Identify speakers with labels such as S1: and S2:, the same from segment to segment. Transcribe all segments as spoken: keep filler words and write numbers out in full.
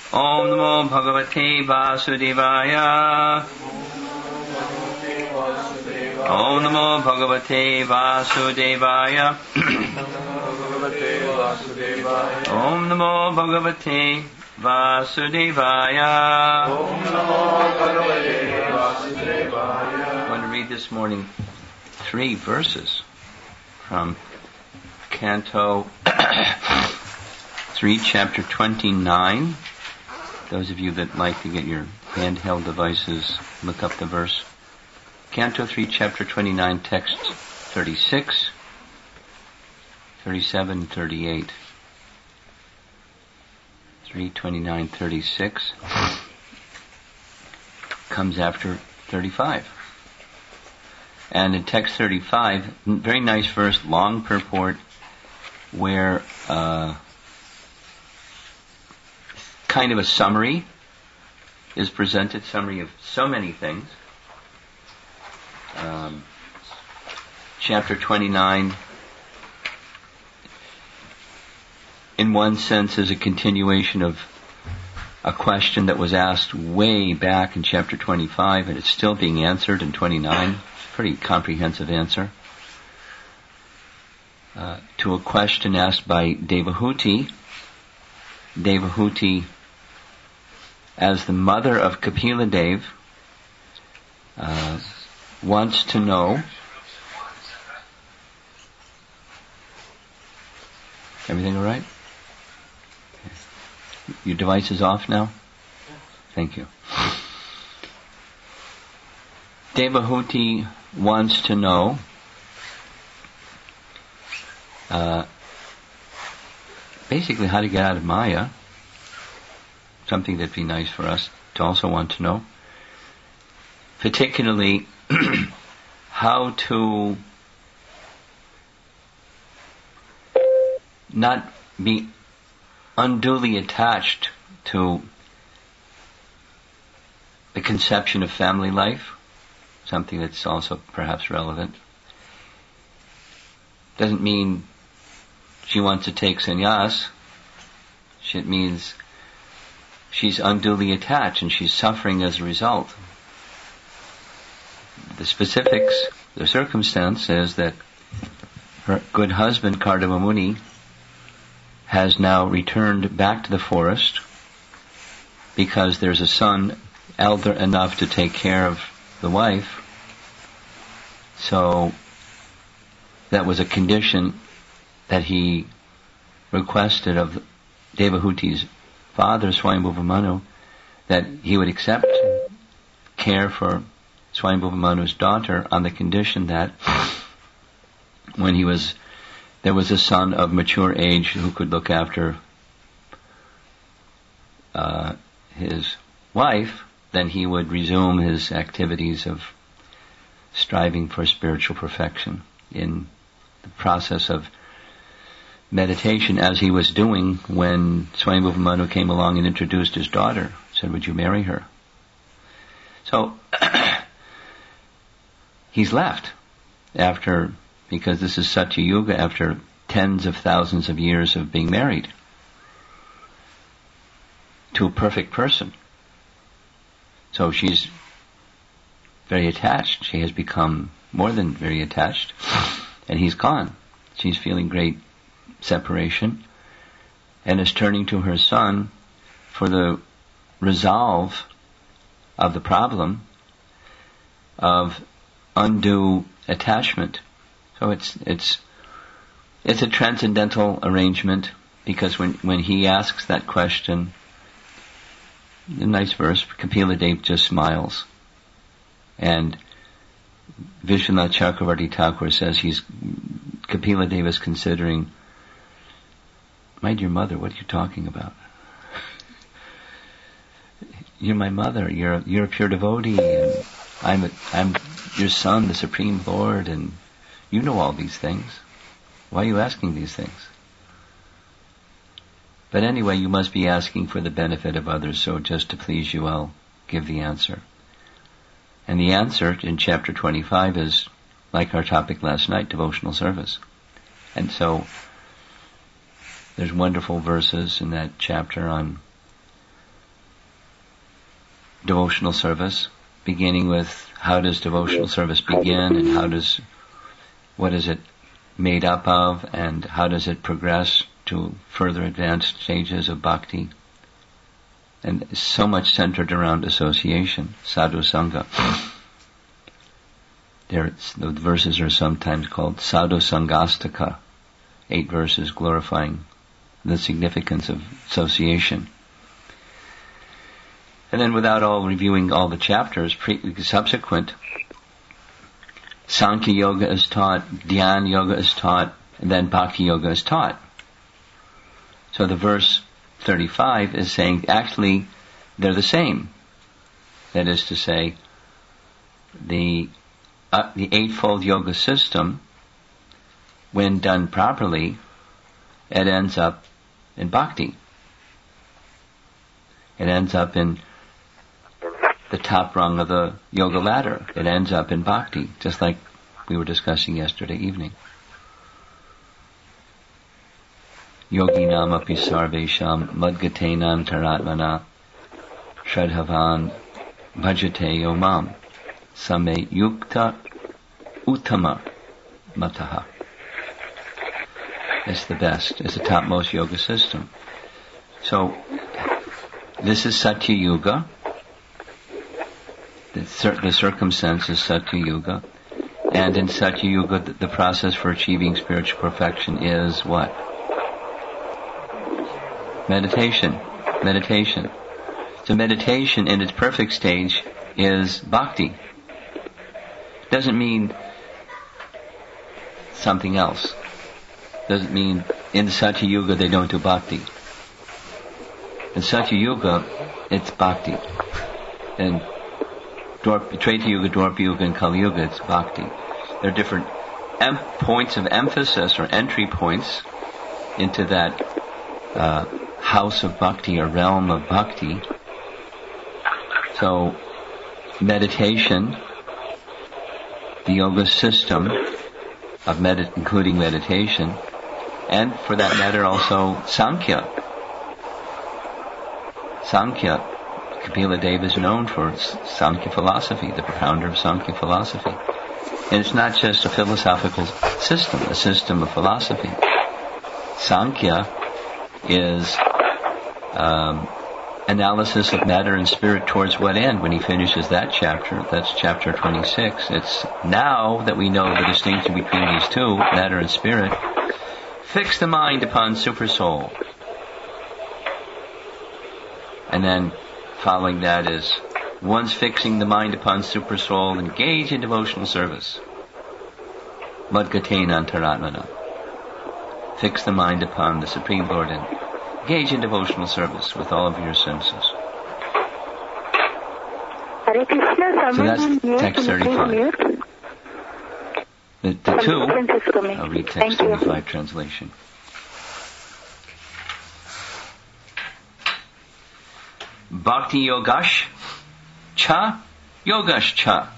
S1: Om Namo Bhagavate Vasudevaya. Om Namo Bhagavate Vasudevaya. Om Namo Bhagavate Vasudevaya.
S2: Om Namo Bhagavate Vasudevaya.
S1: I want to read this morning three verses from Canto three, Chapter twenty-nine. Those of you that like to get your handheld devices, look up the verse. Canto three, Chapter twenty-nine, text thirty-six, thirty-seven, thirty-eight. three twenty-nine, thirty-six comes after thirty-five. And in text thirty-five, very nice verse, long purport, where uh, kind of a summary is presented, summary of so many things. Um, chapter twenty-nine, in one sense, is a continuation of a question that was asked way back in chapter twenty-five, and it's still being answered in twenty-nine. Pretty comprehensive answer uh, to a question asked by Devahuti. Devahuti, as the mother of Kapila Dev, uh, wants to know. Everything all right? Your device is off now? Thank you. Devahuti wants to know uh, basically how to get out of Maya, something that'd be nice for us to also want to know. Particularly how to not be unduly attached to the conception of family life, something that's also perhaps relevant. Doesn't mean she wants to take sannyas. It means she's unduly attached and she's suffering as a result. The specifics, the circumstance is that her good husband, Kardama Muni, has now returned back to the forest because there's a son elder enough to take care of the wife. So that was a condition that he requested of Devahuti's father, Swayambhuva Manu, that he would accept care for Swayambhuva Manu's daughter on the condition that when he was there was a son of mature age who could look after uh, his wife, then he would resume his activities of striving for spiritual perfection in the process of meditation, as he was doing when Swayambhuva Manu came along and introduced his daughter, said, "Would you marry her?" So he's left after, because this is Satya Yuga, after tens of thousands of years of being married to a perfect person. So she's very attached. She has become more than very attached. And he's gone. She's feeling great separation and is turning to her son for the resolve of the problem of undue attachment. So it's it's it's a transcendental arrangement, because when when he asks that question, a nice verse, Kapila Dev just smiles. And Vishwanath Chakravarti Thakur says he's, Kapila Dev is considering, my dear mother, what are you talking about? You're my mother, you're, you're a pure devotee, and I'm, a, I'm your son, the Supreme Lord, and you know all these things. Why are you asking these things? But anyway, you must be asking for the benefit of others, so just to please you, I'll give the answer. And the answer in chapter twenty-five is, like our topic last night, devotional service. And so, there's wonderful verses in that chapter on devotional service, beginning with how does devotional service begin, and how does, what is it made up of, and how does it progress to further advanced stages of bhakti. And so much centered around association, sadhu sangha. There, the verses are sometimes called sadhu sangastaka, eight verses glorifying the significance of association. And then, without all reviewing all the chapters, pre- subsequent, Sankhya Yoga is taught, Dhyan Yoga is taught, and then Bhakti Yoga is taught. So the verse thirty-five is saying, actually, they're the same. That is to say, the uh, the Eightfold Yoga system, when done properly, it ends up in Bhakti. It ends up in the top rung of the yoga ladder. It ends up in Bhakti, just like we were discussing yesterday evening. Yoginam api sarvesham madgatenam taratmana shradhavan bhajate yomam same yukta uttama mataha. It's the best. It's the topmost yoga system. So, this is Satya Yuga. The, cir- the circumstance is Satya Yuga. And in Satya Yuga, the, the process for achieving spiritual perfection is what? Meditation. Meditation. So meditation in its perfect stage is bhakti. Doesn't mean something else. Doesn't mean in the Satya Yuga they don't do bhakti. In Satya Yuga, it's bhakti. In Treta Yuga, Dwapara Yuga, and Kali Yuga, it's bhakti. There are different em- points of emphasis or entry points into that uh, house of bhakti or realm of bhakti. So, meditation, the yoga system of medit- including meditation, and for that matter also Sankhya. Sankhya, Kapila Deva is known for Sankhya philosophy, the founder of Sankhya philosophy. And it's not just a philosophical system, a system of philosophy. Sankhya is um, analysis of matter and spirit towards what end. When he finishes that chapter, that's chapter twenty-six. It's now that we know the distinction between these two, matter and spirit, fix the mind upon Supersoul. And then following that is, once fixing the mind upon Supersoul, engage in devotional service. Madgatena antaratmana. Fix the mind upon the Supreme Lord and engage in devotional service with all of your senses.
S3: Hare Krishna,
S1: so that's text thirty-five. The, the two, I'll read text thirty-five translation. Bhakti yogash cha yogash cha.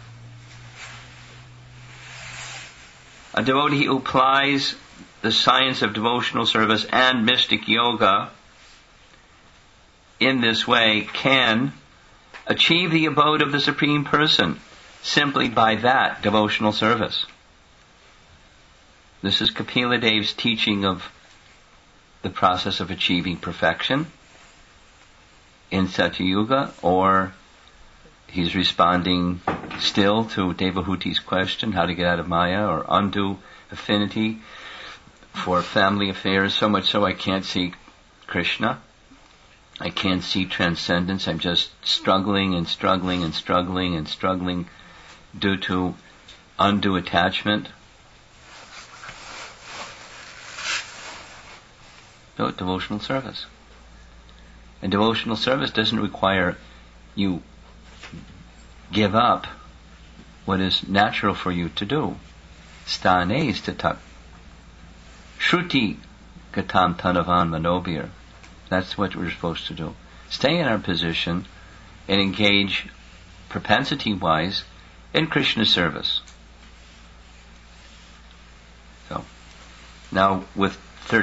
S1: A devotee who applies the science of devotional service and mystic yoga in this way can achieve the abode of the Supreme Person simply by that devotional service. This is Kapila Deva's teaching of the process of achieving perfection in Satya Yuga, or he's responding still to Devahuti's question, how to get out of Maya or undo affinity for family affairs, so much so I can't see Krishna. I can't see transcendence. I'm just struggling and struggling and struggling and struggling due to undue attachment. So, devotional service. And devotional service doesn't require you give up what is natural for you to do. Stane statak. Shruti gatam tanavan manobir. That's what we're supposed to do. Stay in our position and engage propensity-wise in Krishna service. So, now with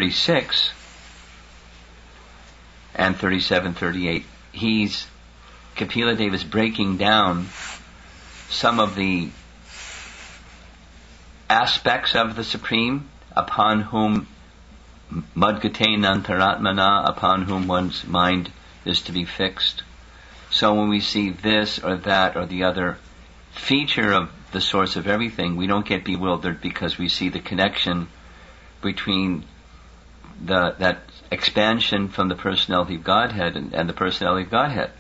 S1: thirty-six and thirty-seven, thirty-eight, he's Kapila Deva is breaking down some of the aspects of the Supreme upon whom Madgate Nantaratmana, upon whom one's mind is to be fixed. So when we see this or that or the other feature of the source of everything, we don't get bewildered because we see the connection between the that expansion from the personality of Godhead and, and the personality of Godhead.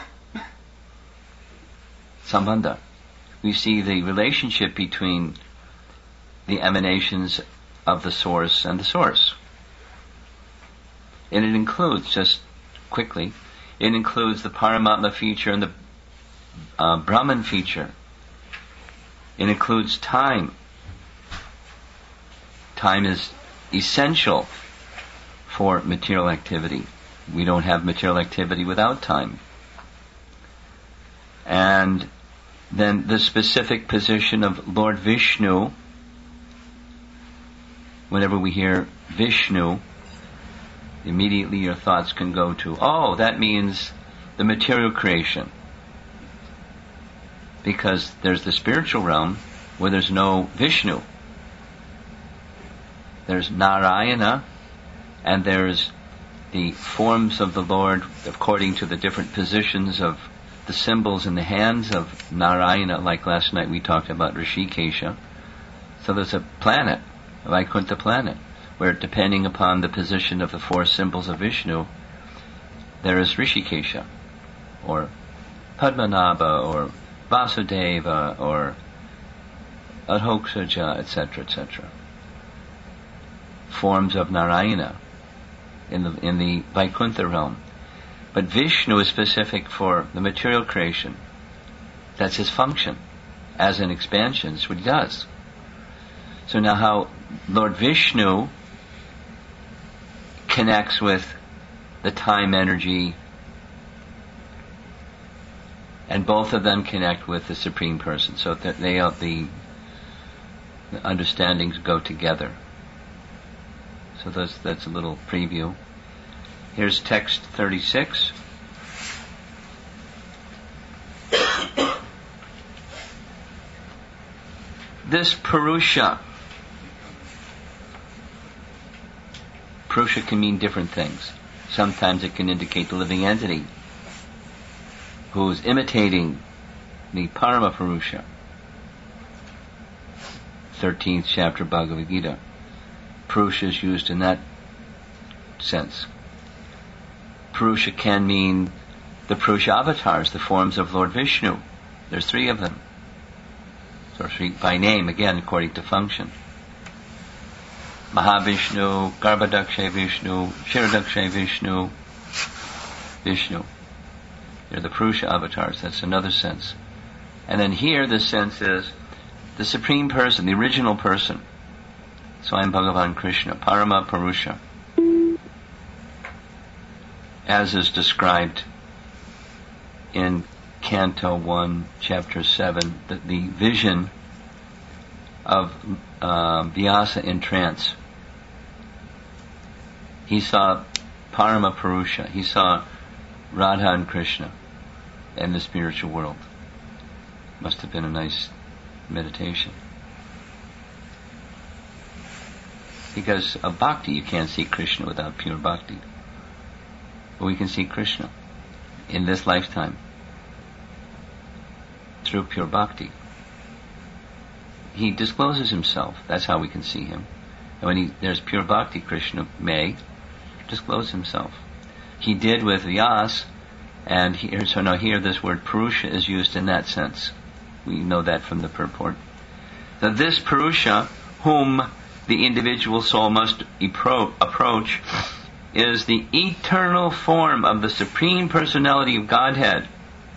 S1: Sambandha. We see the relationship between the emanations of the source and the source. And it includes, just quickly, it includes the Paramatma feature and the uh, Brahman feature. It includes time. Time is essential for material activity. We don't have material activity without time. And then the specific position of Lord Vishnu. Whenever we hear Vishnu, immediately your thoughts can go to, oh, that means the material creation. Because there's the spiritual realm where there's no Vishnu. There's Narayana, and there's the forms of the Lord according to the different positions of the symbols in the hands of Narayana, like last night we talked about Rishikesha. So there's a planet, a Vaikuntha planet, where depending upon the position of the four symbols of Vishnu, there is Rishikesha, or Padmanabha, or Vasudeva, or Adhoksaja, et cetera, et cetera. Forms of Narayana in the in the Vaikuntha realm. But Vishnu is specific for the material creation. That's his function. As an expansion, that's what he does. So now how Lord Vishnu connects with the time energy, and both of them connect with the Supreme Person, so that they are the, the understandings go together. So that's, that's a little preview. Here's text thirty-six. This Purusha, Purusha can mean different things. Sometimes it can indicate the living entity who is imitating the Parama Purusha. thirteenth chapter Bhagavad Gita. Purusha is used in that sense. Purusha can mean the Purusha avatars, the forms of Lord Vishnu. There's three of them. So by name, again, according to function. Mahavishnu, Garbhadakshay Vishnu, Shiradakshay Vishnu, Vishnu. They're the Purusha avatars. That's another sense. And then here the sense is the Supreme Person, the original person. So I'm Bhagavan Krishna, Parama Purusha. As is described in Canto one, Chapter seven, the, the vision of uh, Vyasa in trance. He saw Parama Purusha. He saw Radha and Krishna in the spiritual world. Must have been a nice meditation. Because of bhakti, you can't see Krishna without pure bhakti. But we can see Krishna in this lifetime through pure bhakti. He discloses himself. That's how we can see him. And when he, there's pure bhakti, Krishna may disclose himself. He did with Vyas, and here, so now here this word Purusha is used in that sense. We know that from the purport. That this Purusha, whom the individual soul must appro- approach, is the eternal form of the Supreme Personality of Godhead,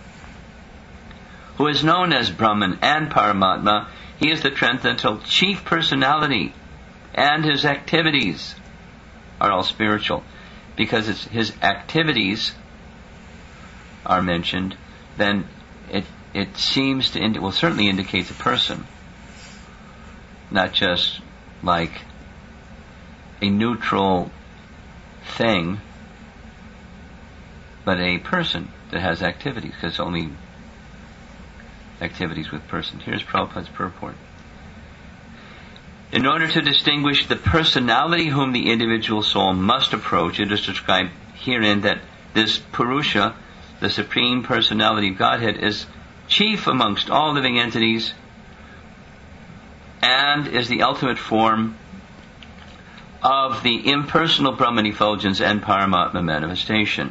S1: who is known as Brahman and Paramatma. He is the transcendental chief personality, and his activities are all spiritual. Because it's his activities are mentioned, then it it seems to indi- well certainly indicates a person, not just like a neutral thing, but a person that has activities, because only activities with person. Here's Prabhupada's purport. In order to distinguish the personality whom the individual soul must approach, it is described herein that this Purusha, the Supreme Personality of Godhead, is chief amongst all living entities and is the ultimate form of the impersonal Brahman effulgence and Paramatma manifestation.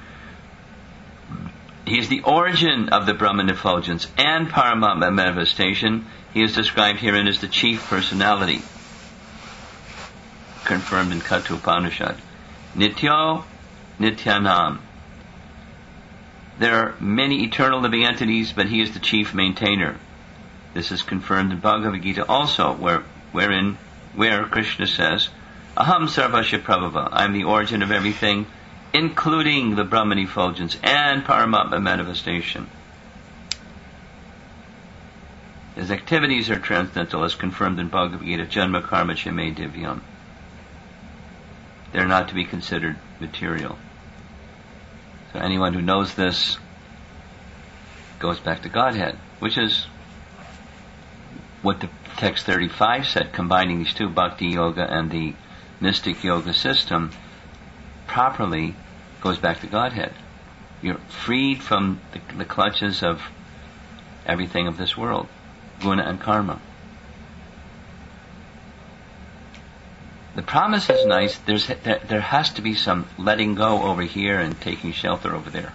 S1: He is the origin of the Brahman effulgence and Paramatma manifestation. He is described herein as the chief personality, confirmed in Katha Upanishad. Nityo Nityanam. There are many eternal living entities, but he is the chief maintainer. This is confirmed in Bhagavad Gita also, where wherein where Krishna says, Aham Sarvasya Prabhava, I am the origin of everything, including the Brahman effulgence and Paramatma manifestation. His activities are transcendental, as confirmed in Bhagavad Gita, Janma Karma Chime Divyam. They're not to be considered material. So anyone who knows this goes back to Godhead, which is what the text thirty-five said, combining these two, Bhakti Yoga and the Mystic Yoga system, properly goes back to Godhead. You're freed from the, the clutches of everything of this world, guna and karma. The promise is nice. There's there, there has to be some letting go over here and taking shelter over there.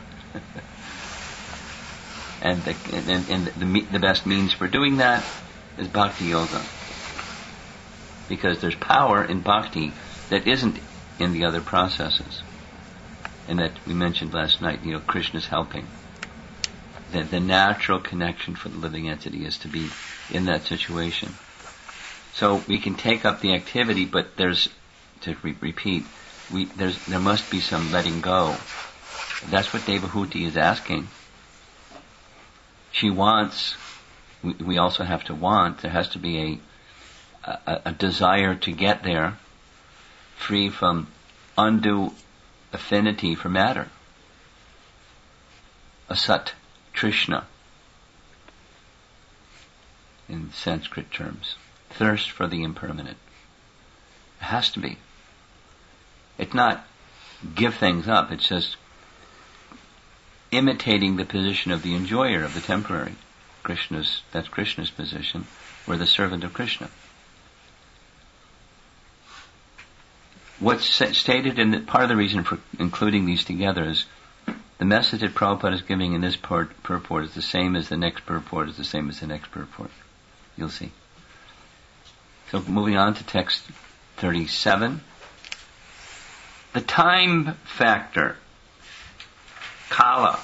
S1: and the, and, and the, the best means for doing that is Bhakti Yoga. Because there's power in Bhakti that isn't in the other processes. And that we mentioned last night, you know, Krishna's helping. The, the natural connection for the living entity is to be in that situation. So we can take up the activity, but there's, to re- repeat, we, there's, there must be some letting go. That's what Devahuti is asking. She wants, we, we also have to want, there has to be a, a, a desire to get there, free from undue affinity for matter. Asat Trishna, in Sanskrit terms. Thirst for the impermanent. It has to be. It's not give things up, it's just imitating the position of the enjoyer of the temporary. Krishna's, that's Krishna's position. We're the servant of Krishna. What's stated in the, part of the reason for including these together is the message that Prabhupada is giving in this pur- purport is the same as the next purport, is the same as the next purport. You'll see. So moving on to text thirty-seven. The time factor, Kala,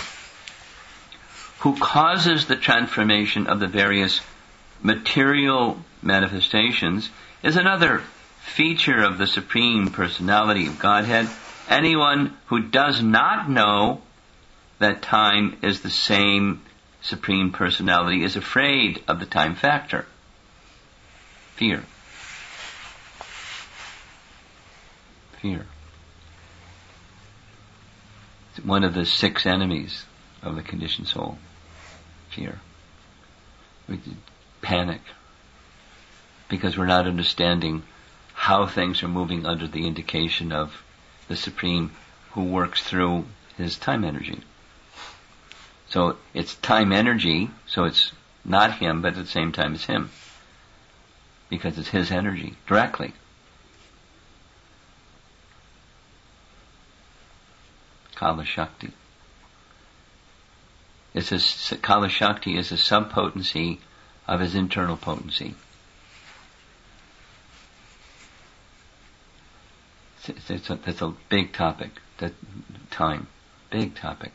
S1: who causes the transformation of the various material manifestations, is another feature of the Supreme Personality of Godhead. Anyone who does not know that time is the same Supreme Personality is afraid of the time factor. Fear. Fear. It's one of the six enemies of the conditioned soul. Fear. Panic. Because we're not understanding how things are moving under the indication of the Supreme who works through his time energy. So it's time energy, so it's not him, but at the same time it's him. Because it's his energy, directly. Kala Shakti. It's a, Kala Shakti is a subpotency of his internal potency. It's, it's a, that's a big topic, that time. Big topic.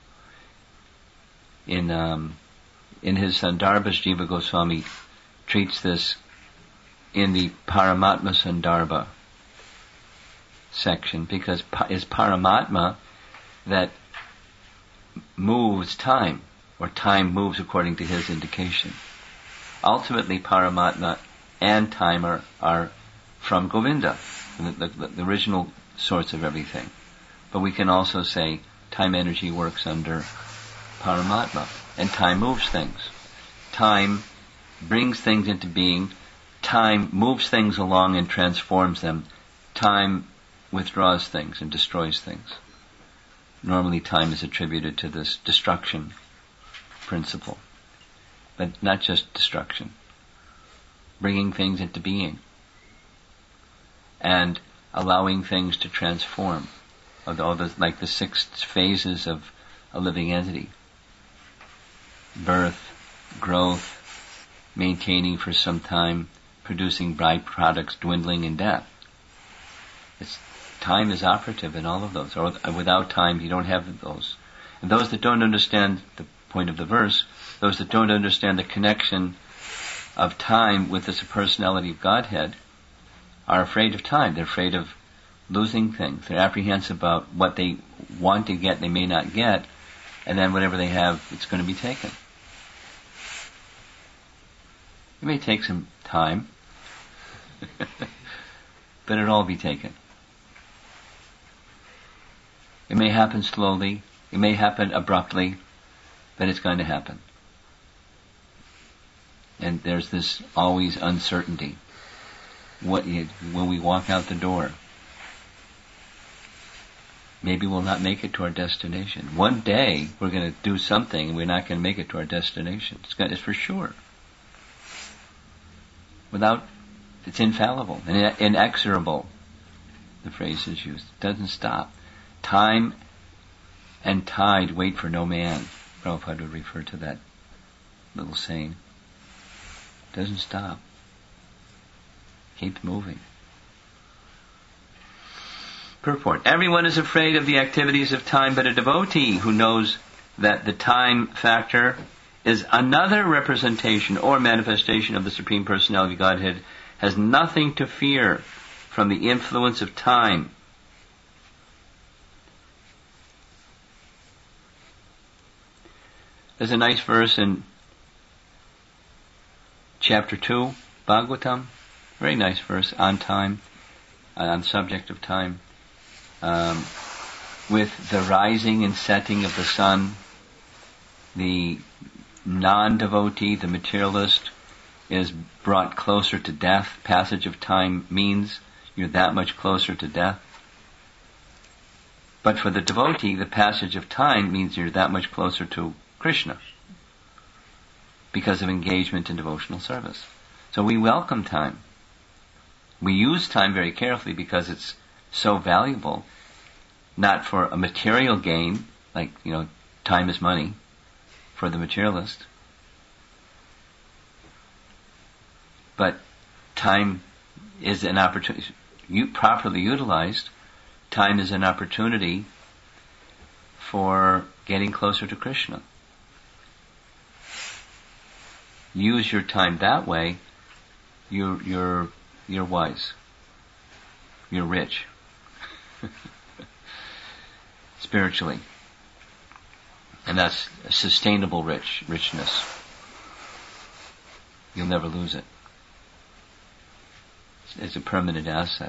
S1: In um, in his Sandarbhas, Jiva Goswami treats this in the Paramatma Sandarbha section, because it's Paramatma that moves time, or time moves according to his indication. Ultimately, Paramatma and time are, are from Govinda, the, the, the original source of everything. But we can also say time energy works under Paramatma. And time moves things. Time brings things into being. Time moves things along and transforms them. Time withdraws things and destroys things. Normally time is attributed to this destruction principle. But not just destruction. Bringing things into being. And allowing things to transform. All the, like the six phases of a living entity. Birth, growth, maintaining for some time, producing byproducts, dwindling, and death. It's, time is operative in all of those. Or without time, you don't have those. And those that don't understand the point of the verse, those that don't understand the connection of time with this personality of Godhead, are afraid of time. They're afraid of losing things. They're apprehensive about what they want to get, they may not get, and then whatever they have, it's going to be taken. It may take some time, but it'll all be taken. It may happen slowly, it may happen abruptly, but it's going to happen. And there's this always uncertainty. What you, when we walk out the door, maybe we'll not make it to our destination. One day we're going to do something and we're not going to make it to our destination. It's, got, it's for sure. Without, it's infallible and inexorable. The phrase is used. It doesn't stop. Time and tide wait for no man. Prabhupada would refer to that little saying. It doesn't stop. Keeps moving. Purport. Everyone is afraid of the activities of time, but a devotee who knows that the time factor is another representation or manifestation of the Supreme Personality of Godhead has nothing to fear from the influence of time. There's a nice verse in chapter two, Bhagavatam. Very nice verse on time, on the subject of time. Um, with the rising and setting of the sun, the non-devotee, the materialist, is brought closer to death. Passage of time means you're that much closer to death. But for the devotee, the passage of time means you're that much closer to Krishna because of engagement in devotional service. So we welcome time. We use time very carefully because it's so valuable, not for a material gain, like, you know, time is money for the materialist, but time is an opportunity, you properly utilized, time is an opportunity for getting closer to Krishna. Use your time that way, you're, you're, you're wise. You're rich. Spiritually. And that's a sustainable rich, richness. You'll never lose it. It's a permanent asset.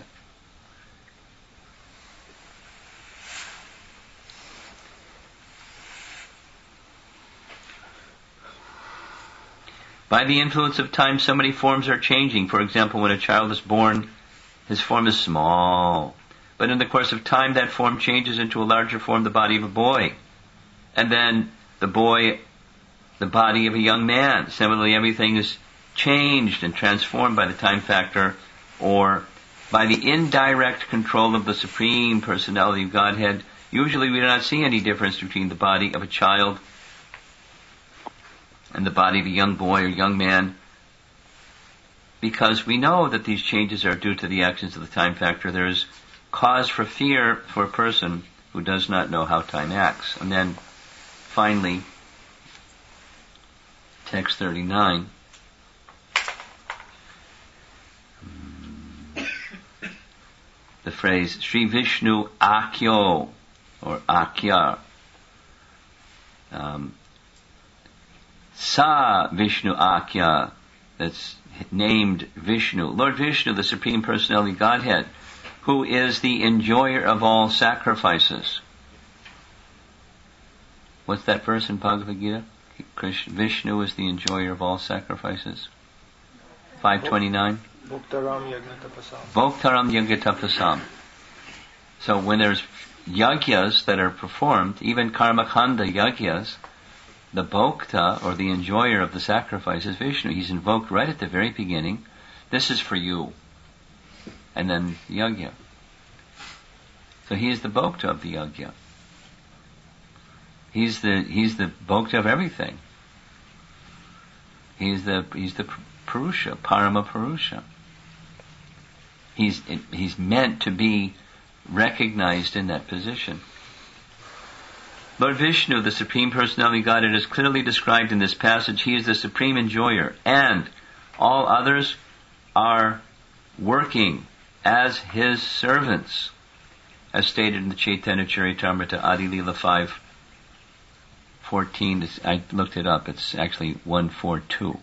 S1: By the influence of time, so many forms are changing. For example, when a child is born, his form is small. But in the course of time, that form changes into a larger form, the body of a boy. And then the boy, the body of a young man. Similarly, everything is changed and transformed by the time factor, or by the indirect control of the Supreme Personality of Godhead. Usually we do not see any difference between the body of a child and the body of a young boy or young man, because we know that these changes are due to the actions of the time factor. There is cause for fear for a person who does not know how time acts. And then, finally, text thirty-nine. The phrase, Sri Vishnu Akyo, or Akya. Um, Sa Vishnu Akya, that's named Vishnu. Lord Vishnu, the Supreme Personality of Godhead, who is the enjoyer of all sacrifices. what's that verse in Bhagavad Gita? Krishna, Vishnu is the enjoyer of all sacrifices. five twenty-nine.
S3: Bhoktaram yajna tapasam.
S1: Bhoktaram yajna tapasam. So when there's yagyas that are performed, even karmakanda yagyas, the bhokta, or the enjoyer of the sacrifice, is Vishnu. He's invoked right at the very beginning. This is for you. And then yagya. So he is the bhokta of the yagya. He's the he's the bhokta of everything. He's the he's the Purusha, Parama Purusha. He's he's meant to be recognized in that position. Lord Vishnu, the Supreme Personality of Godhead, is clearly described in this passage. He is the supreme enjoyer, and all others are working as his servants, as stated in the Chaitanya Charitamrita, Adi Leela five fourteen. I looked it up. It's actually one forty-two,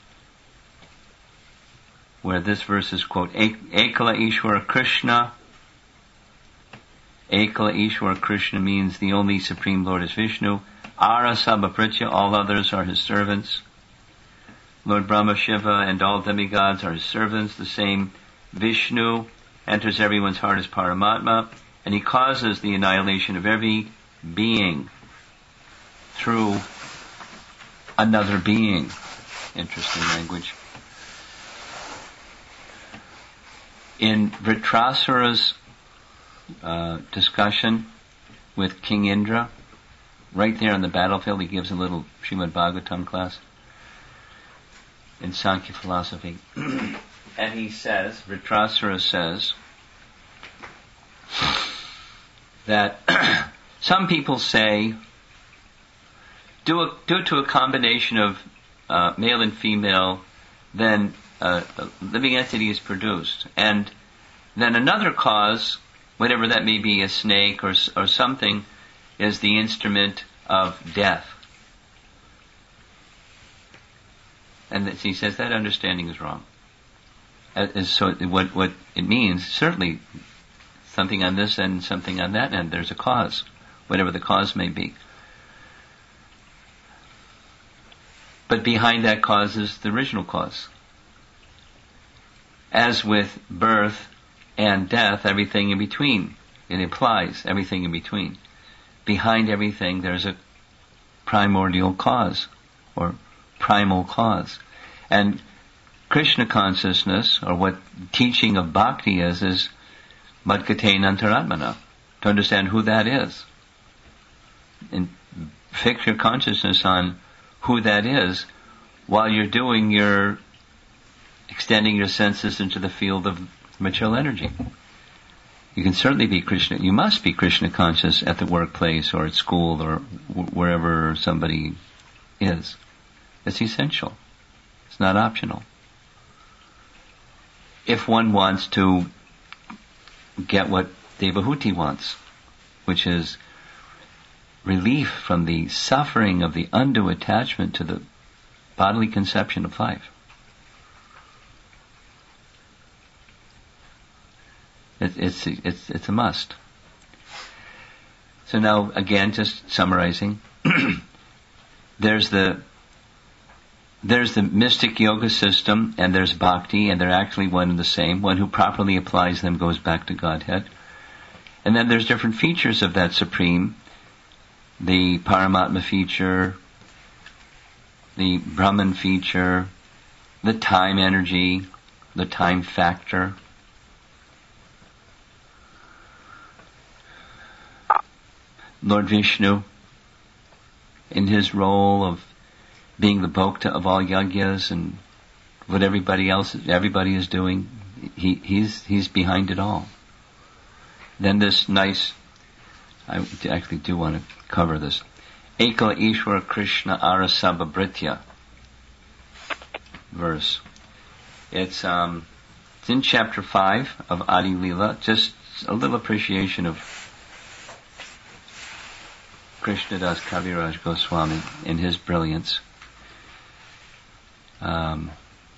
S1: where this verse is quote, Ekala Ishwara Krishna. Ekala Ishwara Krishna means the only Supreme Lord is Vishnu. Ara Sabapritya, all others are his servants. Lord Brahma, Shiva, and all demigods are his servants. The same Vishnu enters everyone's heart as Paramatma, and he causes the annihilation of every being through another being. Interesting language. In Vritrasura's uh, discussion with King Indra, right there on the battlefield, he gives a little Srimad Bhagavatam class in Sankhya philosophy. And he says, Vritrasura says, that some people say, due, due to a combination of uh, male and female, then uh, a living entity is produced. And then another cause, whatever that may be, a snake or, or something, is the instrument of death. And he says that understanding is wrong. As, so what, what it means, certainly something on this end, something on that end, there's a cause, whatever the cause may be. But behind that cause is the original cause. As with birth and death, everything in between, it implies everything in between. Behind everything there's a primordial cause, or primal cause. And Krishna consciousness, or what teaching of bhakti is, is Madgate Nantaratmana, to understand who that is. And fix your consciousness on who that is while you're doing your, extending your senses into the field of material energy. You can certainly be Krishna, you must be Krishna conscious at the workplace or at school or w- wherever somebody is. It's essential. It's not optional. If one wants to get what Devahuti wants, which is relief from the suffering of the undue attachment to the bodily conception of life. It, it's, it's, it's a must. So now, again, just summarizing, there's the There's the mystic yoga system, and there's bhakti, and they're actually one and the same. One who properly applies them goes back to Godhead. And then there's different features of that supreme. The Paramatma feature, the Brahman feature, the time energy, the time factor. Lord Vishnu, in his role of being the bhokta of all yagyas and what everybody else, everybody is doing, he, he's, he's behind it all. Then this nice, I actually do want to cover this. Ekala Ishwara Krishna Arasabhabritya verse. It's, um, it's in chapter five of Adi Leela, just a little appreciation of Krishnadas Kaviraj Goswami in his brilliance. Um,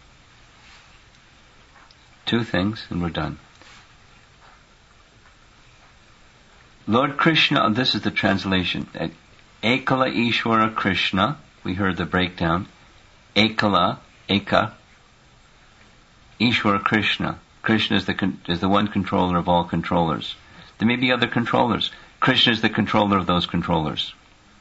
S1: two things and we're done. Lord Krishna, this is the translation. Ekala Ishvara Krishna, we heard the breakdown. Ekala, Eka, Ishvara Krishna. Krishna is the con- is the one controller of all controllers. There may be other controllers. Krishna is the controller of those controllers.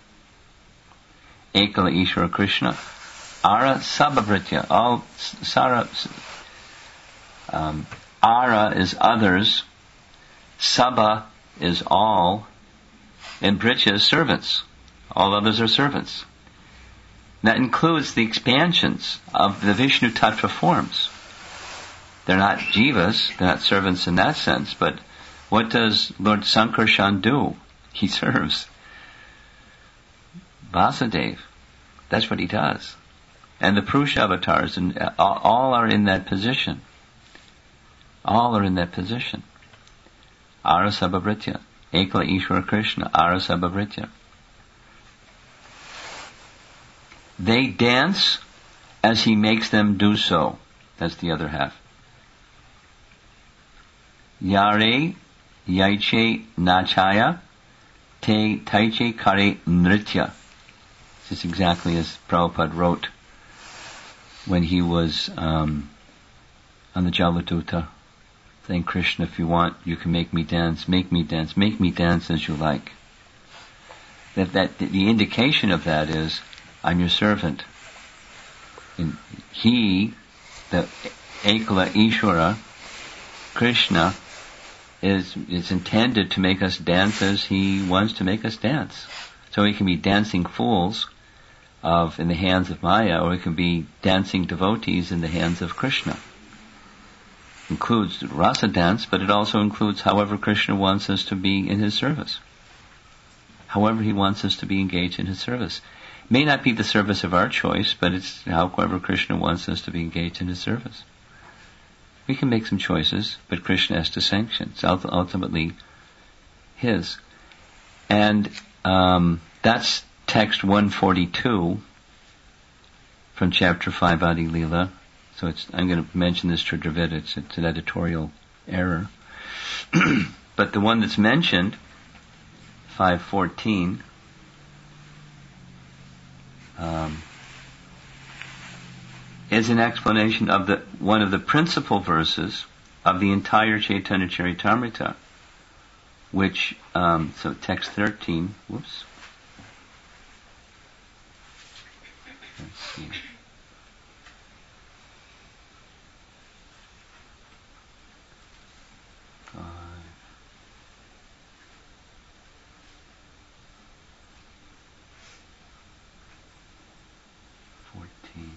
S1: Ekala Ishvara Krishna. Ara Sabhavritya. All Sara. Um, Ara is others. Sabha is all. And Britya is servants. All others are servants. That includes the expansions of the Vishnu Tattva forms. They're not jivas, they're not servants in that sense, but what does Lord Sankarshan do? He serves Vasudev. That's what he does. And the Purusha avatars, and all are in that position. All are in that position. Ara Sabhavritya. Ekala Ishvara Krishna. Ara Sabhavritya. They dance as he makes them do so. That's the other half. Yare yaiche nachaya te taiche kare nritya. This is exactly as Prabhupada wrote when he was um, on the Jaladuta, saying, Krishna, if you want, you can make me dance, make me dance, make me dance as you like. That, that the indication of that is, I'm your servant. And he, the Ekala Ishvara, Krishna, is is intended to make us dance as he wants to make us dance. So we can be dancing fools of in the hands of Maya, or we can be dancing devotees in the hands of Krishna. Includes rasa dance, but it also includes however Krishna wants us to be in his service. However he wants us to be engaged in his service. May not be the service of our choice, but it's however Krishna wants us to be engaged in his service. We can make some choices, but Krishna has to sanction. It's ultimately his. And um, that's text one forty-two from chapter five Adi Leela. So it's, I'm going to mention this to Dravid. It's, it's an editorial error. But the one that's mentioned, five fourteen, um, is an explanation of the one of the principal verses of the entire Chaitanya Charitamrita, which, um, so text thirteen, whoops. Let's see. Five. Fourteen.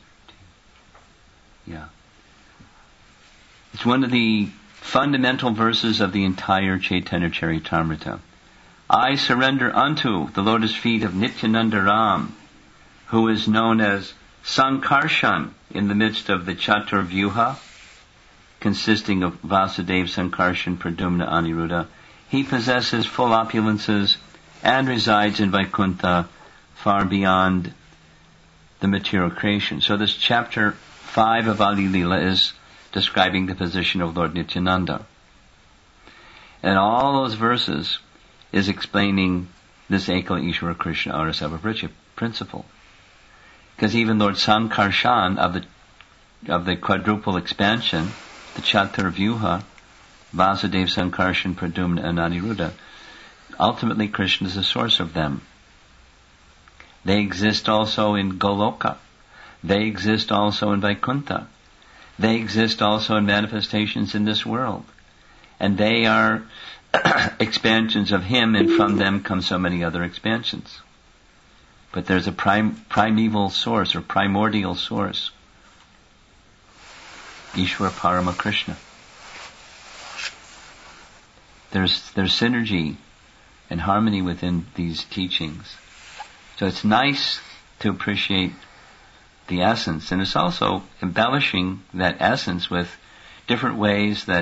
S1: Yeah. It's one of the fundamental verses of the entire Chaitanya Charitamrita. I surrender unto the lotus feet of Nityananda Ram, who is known as Sankarshan in the midst of the Chatur Vyuha, consisting of Vasudev, Sankarshan, Pradyumna, Aniruddha. He possesses full opulences and resides in Vaikuntha, far beyond the material creation. So this chapter five of Adi Leela is describing the position of Lord Nityananda. And all those verses is explaining this Ekala Ishvara Krishna Ara Sabhavritya principle. Because even Lord Sankarshan of the of the quadruple expansion, the Chatur Vyuha, Vasudev, Sankarshan, Pradyumna, and Aniruddha, ultimately Krishna is the source of them. They exist also in Goloka. They exist also in Vaikuntha. They exist also in manifestations in this world. And they are expansions of him, and from them come so many other expansions. But there's a prim- primeval source, or primordial source. Ishvara Parama Krishna. There's, there's synergy and harmony within these teachings. So it's nice to appreciate the essence, and it's also embellishing that essence with different ways that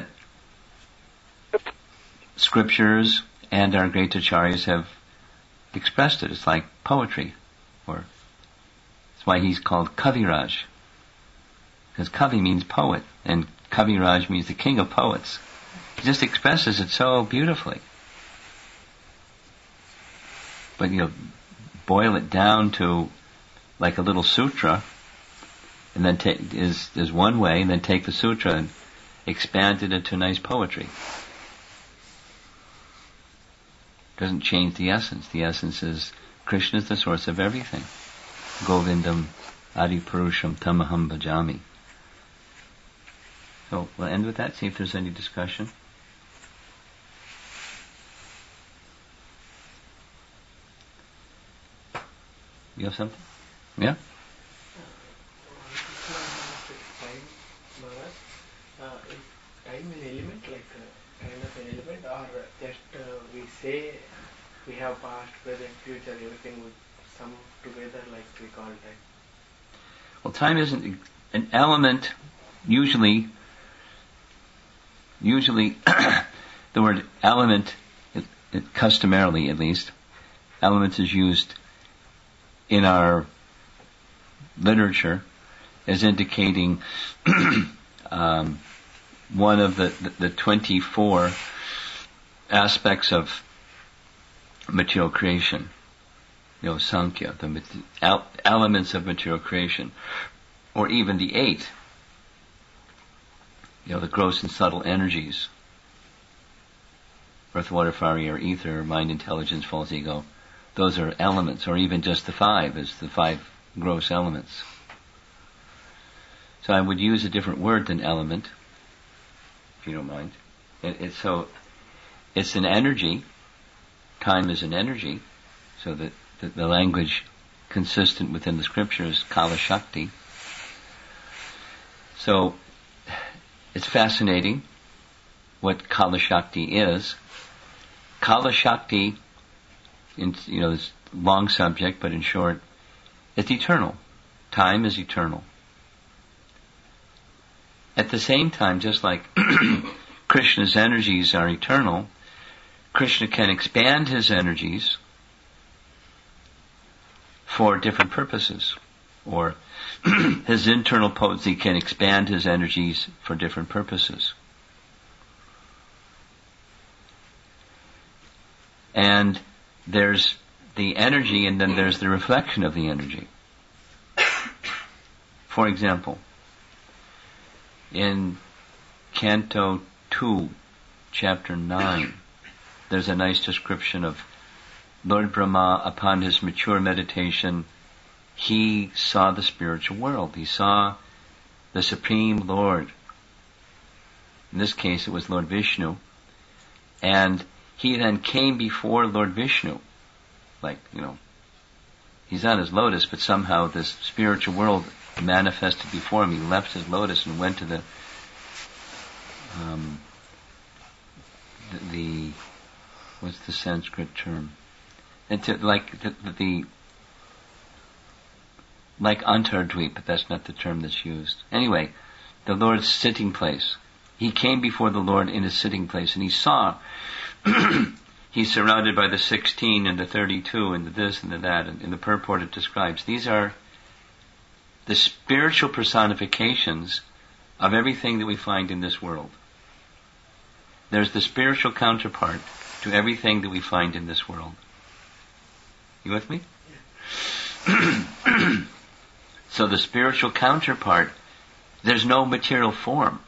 S1: scriptures and our great acharyas have expressed it. It's like poetry, or that's why he's called Kaviraj, because Kavi means poet, and Kaviraj means the king of poets. He just expresses it so beautifully. But you know, boil it down to like a little sutra, and then take is is one way, and then take the sutra and expand it into nice poetry. Doesn't change the essence. The essence is Krishna is the source of everything. Govindam Adi Purusham Tamaham Bhajami. So we'll end with that, see if there's any discussion. You have something? Yeah?
S4: Uh, is time an element, like a kind of an element, or just uh, we say we have past, present, future, everything would sum together like we call time?
S1: Well, time isn't an element. Usually, usually the word element, it, it customarily at least, element is used in our literature as indicating um, one of the, the, the twenty-four aspects of material creation. You know, Sankhya, the el- elements of material creation, or even the eight. You know, the gross and subtle energies: earth, water, fire, air, ether, mind, intelligence, false ego. Those are elements, or even just the five as the five gross elements. So I would use a different word than element, if you don't mind. It, it's so, it's an energy. Time is an energy, so that the, the language consistent within the scripture is Kala Shakti. So it's fascinating what Kala Shakti is. Kala Shakti, in, you know, this long subject, but in short, it's eternal. Time is eternal. At the same time, just like Krishna's energies are eternal, Krishna can expand his energies for different purposes, or his internal potency can expand his energies for different purposes. And there's the energy, and then there's the reflection of the energy. For example, in Canto two, Chapter nine, there's a nice description of Lord Brahma. Upon his mature meditation, he saw the spiritual world. He saw the Supreme Lord. In this case, it was Lord Vishnu. And he then came before Lord Vishnu. Like, you know, he's on his lotus, but somehow this spiritual world manifested before him. He left his lotus and went to the um, the, the what's the Sanskrit term? Into like the, the like Antardweep, but that's not the term that's used. Anyway, the Lord's sitting place. He came before the Lord in his sitting place, and he saw he's surrounded by the sixteen and the thirty-two and the this and the that, and in the purport it describes. These are the spiritual personifications of everything that we find in this world. There's the spiritual counterpart to everything that we find in this world. You with me? Yeah. So the spiritual counterpart, there's no material form.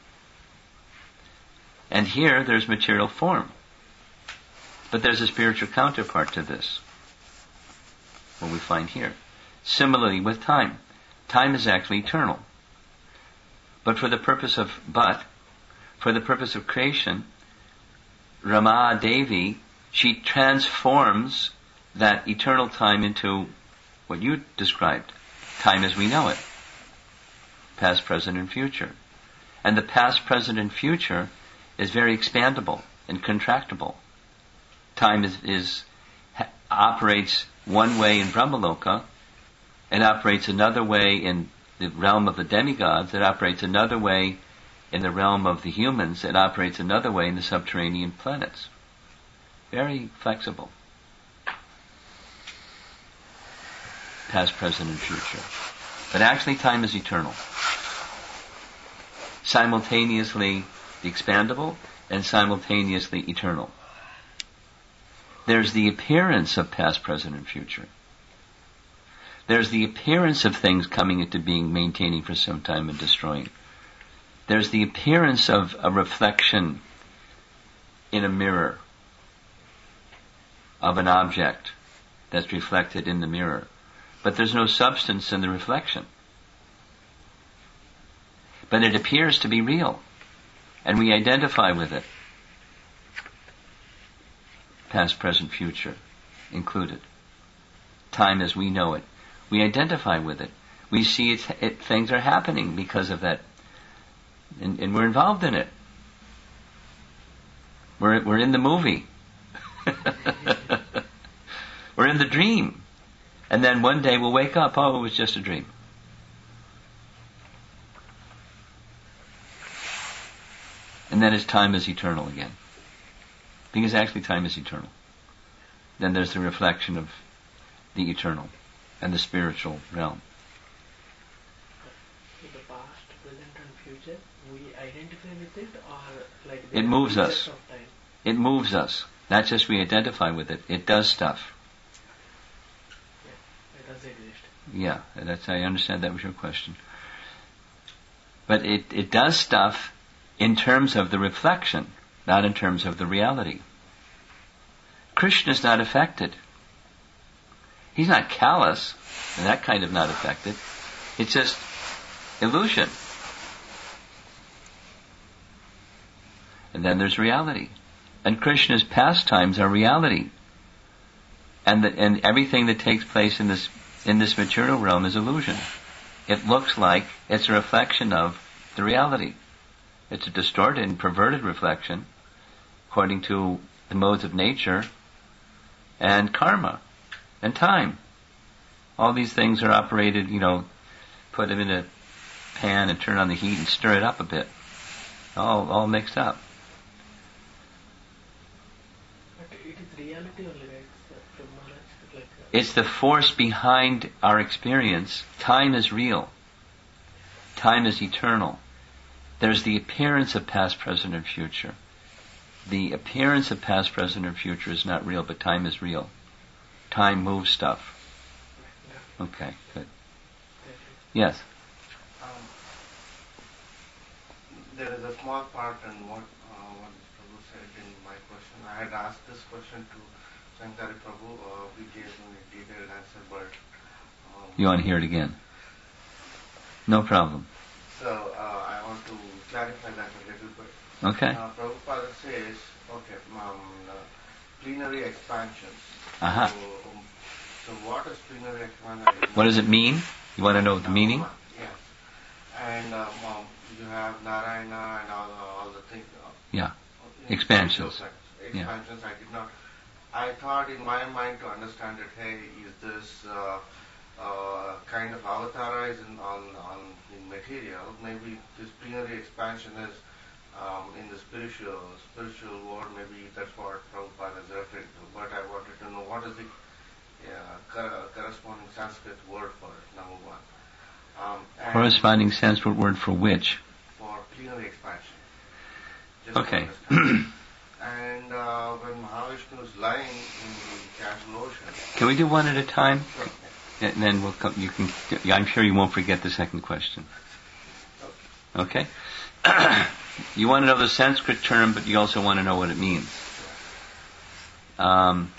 S1: And here there's material form. But there's a spiritual counterpart to this, what we find here. Similarly with time. Time is actually eternal. But for the purpose of, but, for the purpose of creation, Rama Devi, she transforms that eternal time into what you described. Time as we know it. Past, present, and future. And the past, present, and future is very expandable and contractible. Time is, is ha, operates one way in Brahmaloka, it operates another way in the realm of the demigods, it operates another way in the realm of the humans, it operates another way in the subterranean planets. Very flexible. Past, present, and future. But actually time is eternal. Simultaneously the expandable and simultaneously eternal. There's the appearance of past, present, and future. There's the appearance of things coming into being, maintaining for some time and destroying. There's the appearance of a reflection in a mirror of an object that's reflected in the mirror. But there's no substance in the reflection. But it appears to be real, and we identify with it. Past, present, future included. Time as we know it. We identify with it. We see it, it, things are happening because of that. And, and we're involved in it. We're, we're in the movie. We're in the dream. And then one day we'll wake up, oh, it was just a dream. And then his time is eternal again. Because actually time is eternal. Then there's the reflection of the eternal and the spiritual realm.
S4: In the past, present and future, we identify with it, or like
S1: it moves us.
S4: Of time?
S1: It moves us. Not just we identify with it. It does stuff.
S4: Yeah, it does exist.
S1: Yeah, that's, I understand that was your question. But it, it does stuff in terms of the reflection, not in terms of the reality. Krishna is not affected. He's not callous, and that kind of not affected. It's just illusion. And then there's reality. And Krishna's pastimes are reality. And the, and everything that takes place in this in this material realm is illusion. It looks like it's a reflection of the reality. It's a distorted and perverted reflection according to the modes of nature and karma and time. All these things are operated, you know, put them in a pan and turn on the heat and stir it up a bit. All all mixed up.
S4: But it is reality only, right? From knowledge, like, uh,
S1: It's the force behind our experience. Time is real. Time is eternal. There's the appearance of past, present, and future. The appearance of past, present, and future is not real, but time is real. Time moves stuff. Okay, good. Yes?
S5: Um, there is a small part in what, uh, what Prabhu said in my question. I had asked this question to Shankari Prabhu. Uh, we gave him a detailed answer, but... Um,
S1: You want to hear it again? No problem.
S5: So, uh, I want to clarify that a little bit.
S1: Okay.
S5: Uh, Prabhupada says, okay, um, uh, plenary expansions.
S1: Uh-huh.
S5: So, um, so what is plenary expansion?
S1: What does it mean? You want to know the meaning?
S5: Yes. And um, um, you have Narayana and all the, all the things. Uh,
S1: Yeah.
S5: in
S1: Expansions.
S5: spiritual sense.
S1: Yeah.
S5: Expansions, I did not. I thought in my mind to understand it, hey, is this uh, uh, kind of avatara is in, on, on in material? Maybe this plenary expansion is um, in the spiritual spiritual world. Maybe that's what Prabhupada is referring to. But I wanted to know what is the uh, cor- corresponding Sanskrit word for it, number one. Um, and
S1: Corresponding Sanskrit word for which?
S5: for plenary expansion. Just to
S1: Okay.
S5: understand. And uh, when Mahavishnu is lying in the casual ocean.
S1: Can we do one at a time?
S5: Sure.
S1: And then we'll come, you can, I'm sure you won't forget the second question. Okay? You want to know the Sanskrit term, but you also want to know what it means. Um,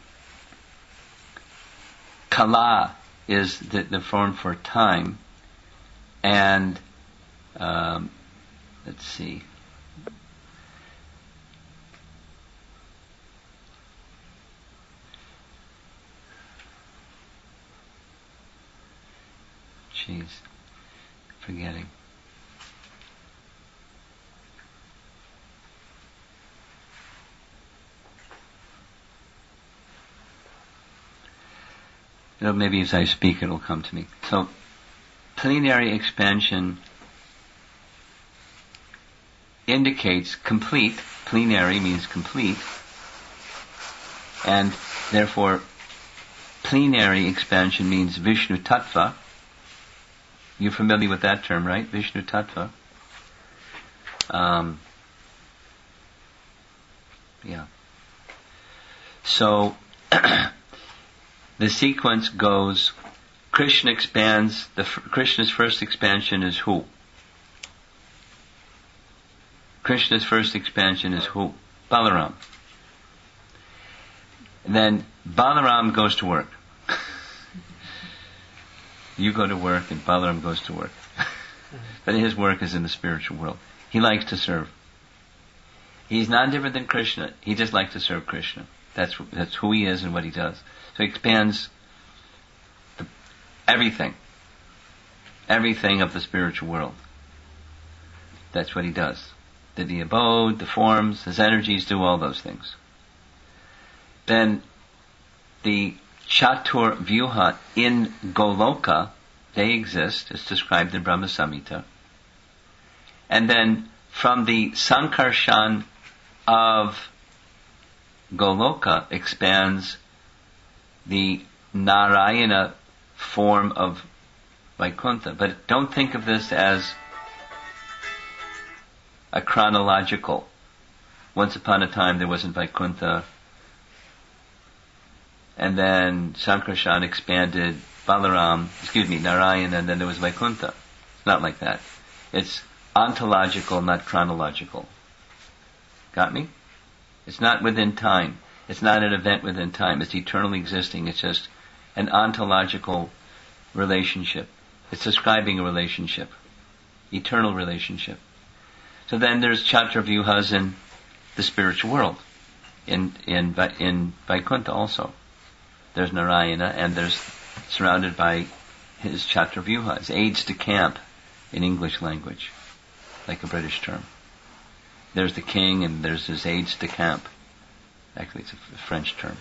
S1: kala is the, the form for time, and um, let's see. Jeez, forgetting. You know, maybe as I speak it'll come to me. So, plenary expansion indicates complete. Plenary means complete. And therefore, plenary expansion means Vishnu Tattva. You're familiar with that term, right? Vishnu Tattva. Um, yeah. So, the sequence goes Krishna expands, the Krishna's first expansion is who? Krishna's first expansion is who? Balaram. And then Balaram goes to work. You go to work and Balaram goes to work. But his work is in the spiritual world. He likes to serve. He's not different than Krishna. He just likes to serve Krishna. That's that's who he is and what he does. So he expands the, everything. Everything of the spiritual world. That's what he does. The, the abode, the forms, his energies do all those things. Then the Chatur Vyuha in Goloka, they exist, it's described in Brahma Samhita. And then from the Sankarshan of Goloka expands the Narayana form of Vaikuntha. But don't think of this as a chronological. Once upon a time there wasn't Vaikuntha, and then Sankarshan expanded Balaram, excuse me, Narayana, and then there was Vaikuntha. It's not like that. It's ontological, not chronological. Got me? It's not within time. It's not an event within time. It's eternally existing. It's just an ontological relationship. It's describing a relationship. Eternal relationship. So then there's Chaturvyuhas in the spiritual world. In, in, in Vaikuntha also. There's Narayana, and there's surrounded by his Chaturvyuhas, aides de camp in English language, like a British term. There's the king, and there's his aides de camp. Actually, it's a French term.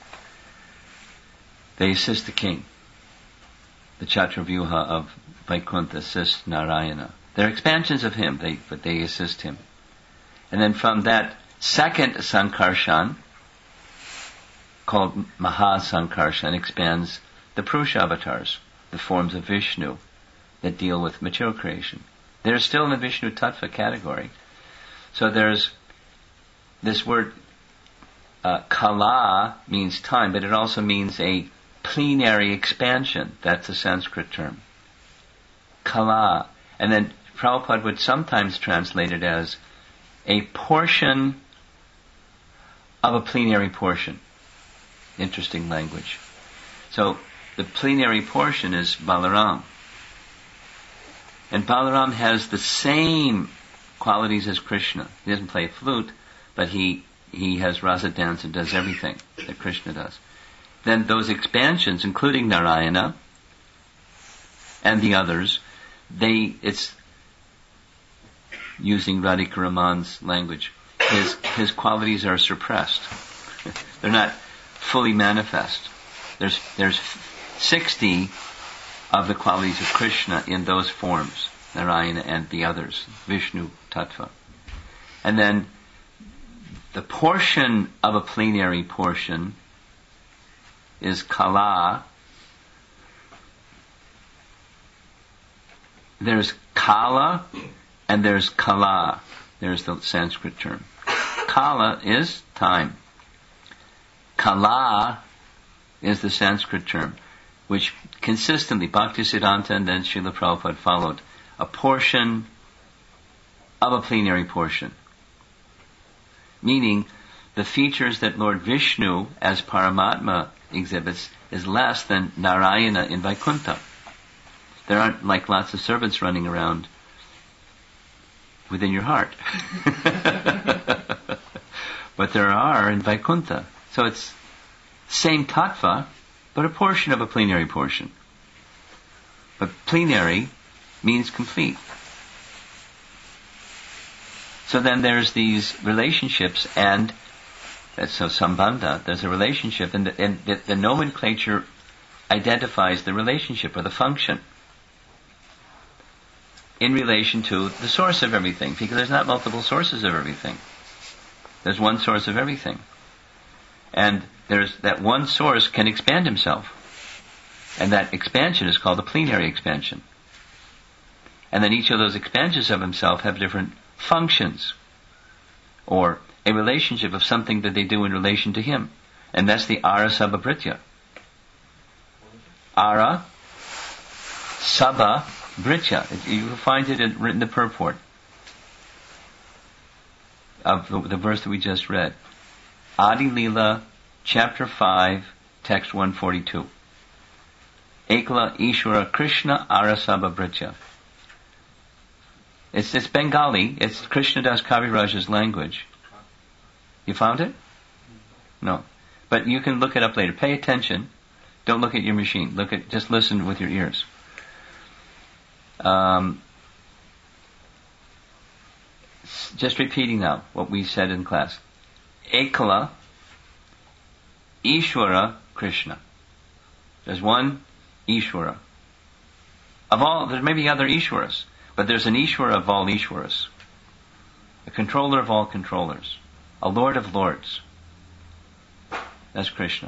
S1: They assist the king. The Chaturvyuha of Vaikuntha assists Narayana. They're expansions of him, they, but they assist him. And then from that second Sankarshan, called Mahasankarshan, expands the Purusha avatars, the forms of Vishnu that deal with material creation. They're still in the Vishnu Tattva category. So there's this word, uh, kala means time, but it also means a plenary expansion. That's a Sanskrit term. Kala. And then Prabhupada would sometimes translate it as a portion of a plenary portion. Interesting language. So the plenary portion is Balaram. And Balaram has the same qualities as Krishna. He doesn't play a flute, but he he has rasa dance and does everything that Krishna does. Then those expansions, including Narayana and the others, they it's using Radhika Raman's language. His his qualities are suppressed. They're not fully manifest. There's there's sixty of the qualities of Krishna in those forms, Narayana and the others, Vishnu Tattva. And then the portion of a plenary portion is Kala. There's Kala and there's Kala. There's the Sanskrit term. Kala is time. Kala is the Sanskrit term, which consistently, Bhaktisiddhanta and then Srila Prabhupada followed, a portion of a plenary portion. Meaning, the features that Lord Vishnu as Paramatma exhibits is less than Narayana in Vaikuntha. There aren't like lots of servants running around within your heart. But there are in Vaikuntha. So it's same tattva, but a portion of a plenary portion. But plenary means complete. So then there's these relationships, and so sambandha, there's a relationship, and the, and the, the nomenclature identifies the relationship or the function in relation to the source of everything, because there's not multiple sources of everything. There's one source of everything. And there's that one source can expand himself. And that expansion is called a plenary expansion. And then each of those expansions of himself have different functions, or a relationship of something that they do in relation to him. And that's the Ara Sabhabritya. Ara Sabha Britya. You will find it in, written in the purport of the, the verse that we just read. Adi Lila, chapter five, text one forty-two. Ekala Ishwara Krishna Arasabha Britya. It's, it's Bengali. It's Krishnadas Kaviraj's language. You found it? No. But you can look it up later. Pay attention. Don't look at your machine. Look at, just listen with your ears. Um, just repeating now what we said in class. Ekala Ishwara Krishna. There's one Ishwara. Of all, there may be other Ishwaras, but there's an Ishwara of all Ishwaras. A controller of all controllers. A Lord of lords. That's Krishna.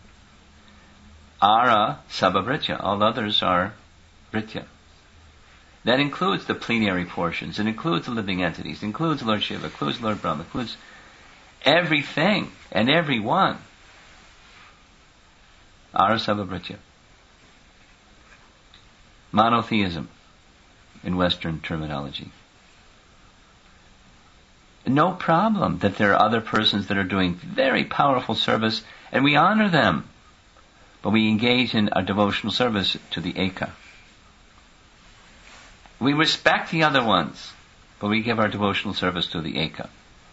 S1: Ara Sabha Britya. All others are Britya. That includes the plenary portions. It includes the living entities. It includes Lord Shiva. It includes Lord Brahma. It includes everything and everyone. Ara Sabha Britya. Monotheism in Western terminology. No problem that there are other persons that are doing very powerful service, and we honor them. But we engage in a devotional service to the Eka. We respect the other ones, but we give our devotional service to the Eka.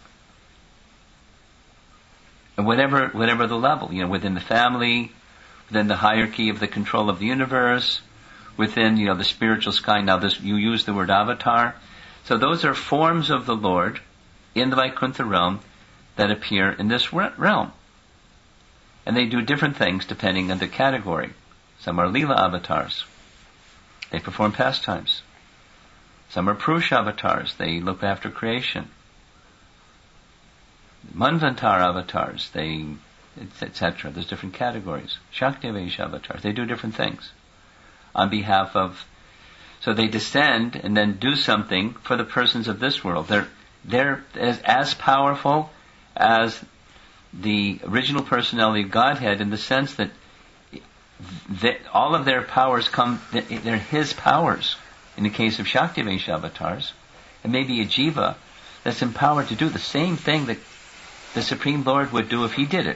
S1: And whatever, whatever the level, you know, within the family, within the hierarchy of the control of the universe, within, you know, the spiritual sky. Now this, you use the word avatar. So those are forms of the Lord in the Vaikuntha realm that appear in this realm. And they do different things depending on the category. Some are Leela avatars. They perform pastimes. Some are Purusha avatars. They look after creation. Manvantar avatars. They, et cetera. There's different categories. Shaktivesh avatars. They do different things on behalf of. So they descend and then do something for the persons of this world. They're they're as, as powerful as the original personality of Godhead in the sense that they, all of their powers come, they're His powers. In the case of Shaktivesh avatars, it may be a jiva that's empowered to do the same thing that the Supreme Lord would do if He did it.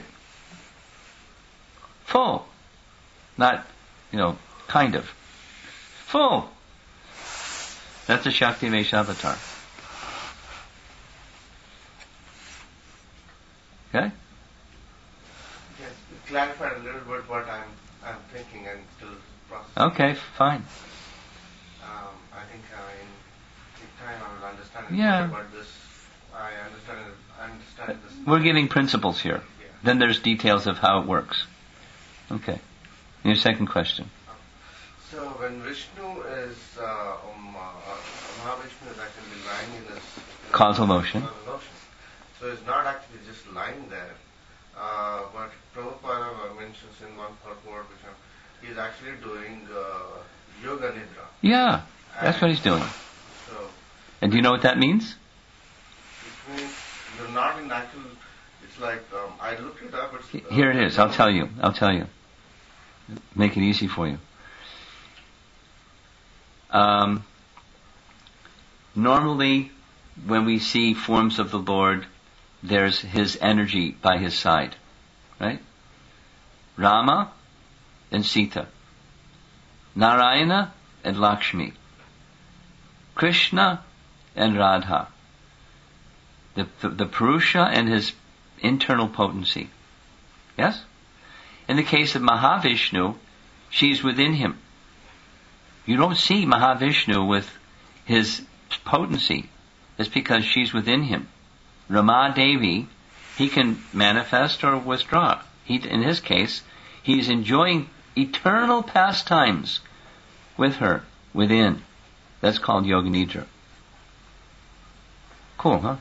S1: Full. Not, you know, kind of. Full. That's a Shaktivesh avatar. Okay?
S5: Yes, it clarified a little bit what I'm I'm thinking and still processing.
S1: Okay, fine.
S5: Um, I think uh, in, in time I will understand it
S1: Yeah.
S5: better, but this I understand it, I understand this.
S1: We're giving principles here.
S5: Yeah.
S1: Then there's details of how it works. Okay. Your second question.
S5: So when Vishnu is uh, um, uh, Mahavishnu is actually lying in his
S1: Causal motion.
S5: causal motion. So it's not actually just lying there. Uh, but Prabhupada mentions in one purport, which I'm, he's actually doing uh, yoga nidra.
S1: Yeah, that's what he's doing.
S5: So
S1: And do you know what that means?
S5: it means you're not in actual. It's like um, I looked it up. It's, uh,
S1: Here it is. I'll tell you. I'll tell you. Make it easy for you. Um, normally, when we see forms of the Lord, there's His energy by His side, right? Rama and Sita, Narayana and Lakshmi, Krishna and Radha, the, the, the Purusha and his internal potency. Yes? In the case of Mahavishnu, she's within him. You don't see Mahavishnu with his potency. It's because she's within him. Rama Devi, he can manifest or withdraw. He, in his case, he's enjoying eternal pastimes with her within. That's called Yoga Nidra. Cool, huh?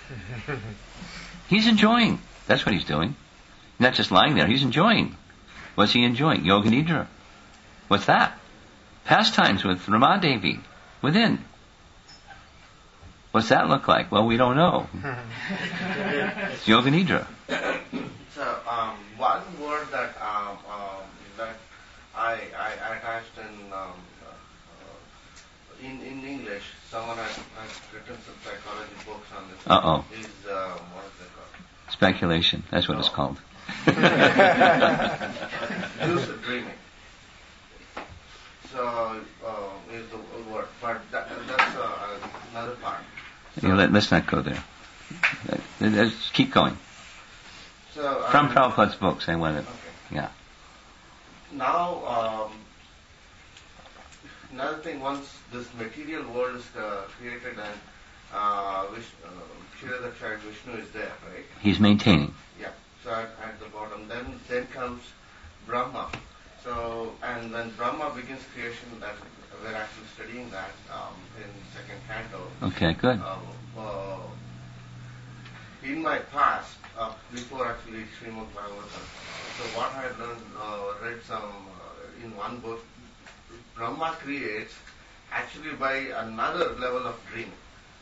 S1: He's enjoying. That's what he's doing. Not just lying there. He's enjoying. What's he enjoying? Yoga Nidra. What's that? Pastimes with Rama Devi within. What's that look like? Well, we don't know. It's Yoga Nidra.
S5: So um, one word that um, um, that I, I attached in um, someone has, has written some psychology books on this.
S1: Uh-oh.
S5: Is, uh, what is it called?
S1: Speculation. That's what
S5: No.
S1: it's called.
S5: Lucid dreaming. So, uh, is the word. But that, that's uh, another part. So,
S1: You know, let, let's not go there. Let- Let's keep going.
S5: so,
S1: From
S5: um,
S1: Prabhupada's books, I want to,
S5: Okay.
S1: yeah.
S5: Now, um, another thing, once this material world is uh, created and uh, Vish, uh, Kshirodaksha Vishnu is there, right?
S1: He's maintaining.
S5: Yeah. So at, at the bottom, then then comes Brahma. So and when Brahma begins creation, that we're actually studying that um, in second canto.
S1: Okay, good.
S5: Uh, uh, in my past, uh, before actually Srimad Bhagavatam, so what I had learned, uh, read some uh, in one book, Brahma creates actually by another level of dreaming.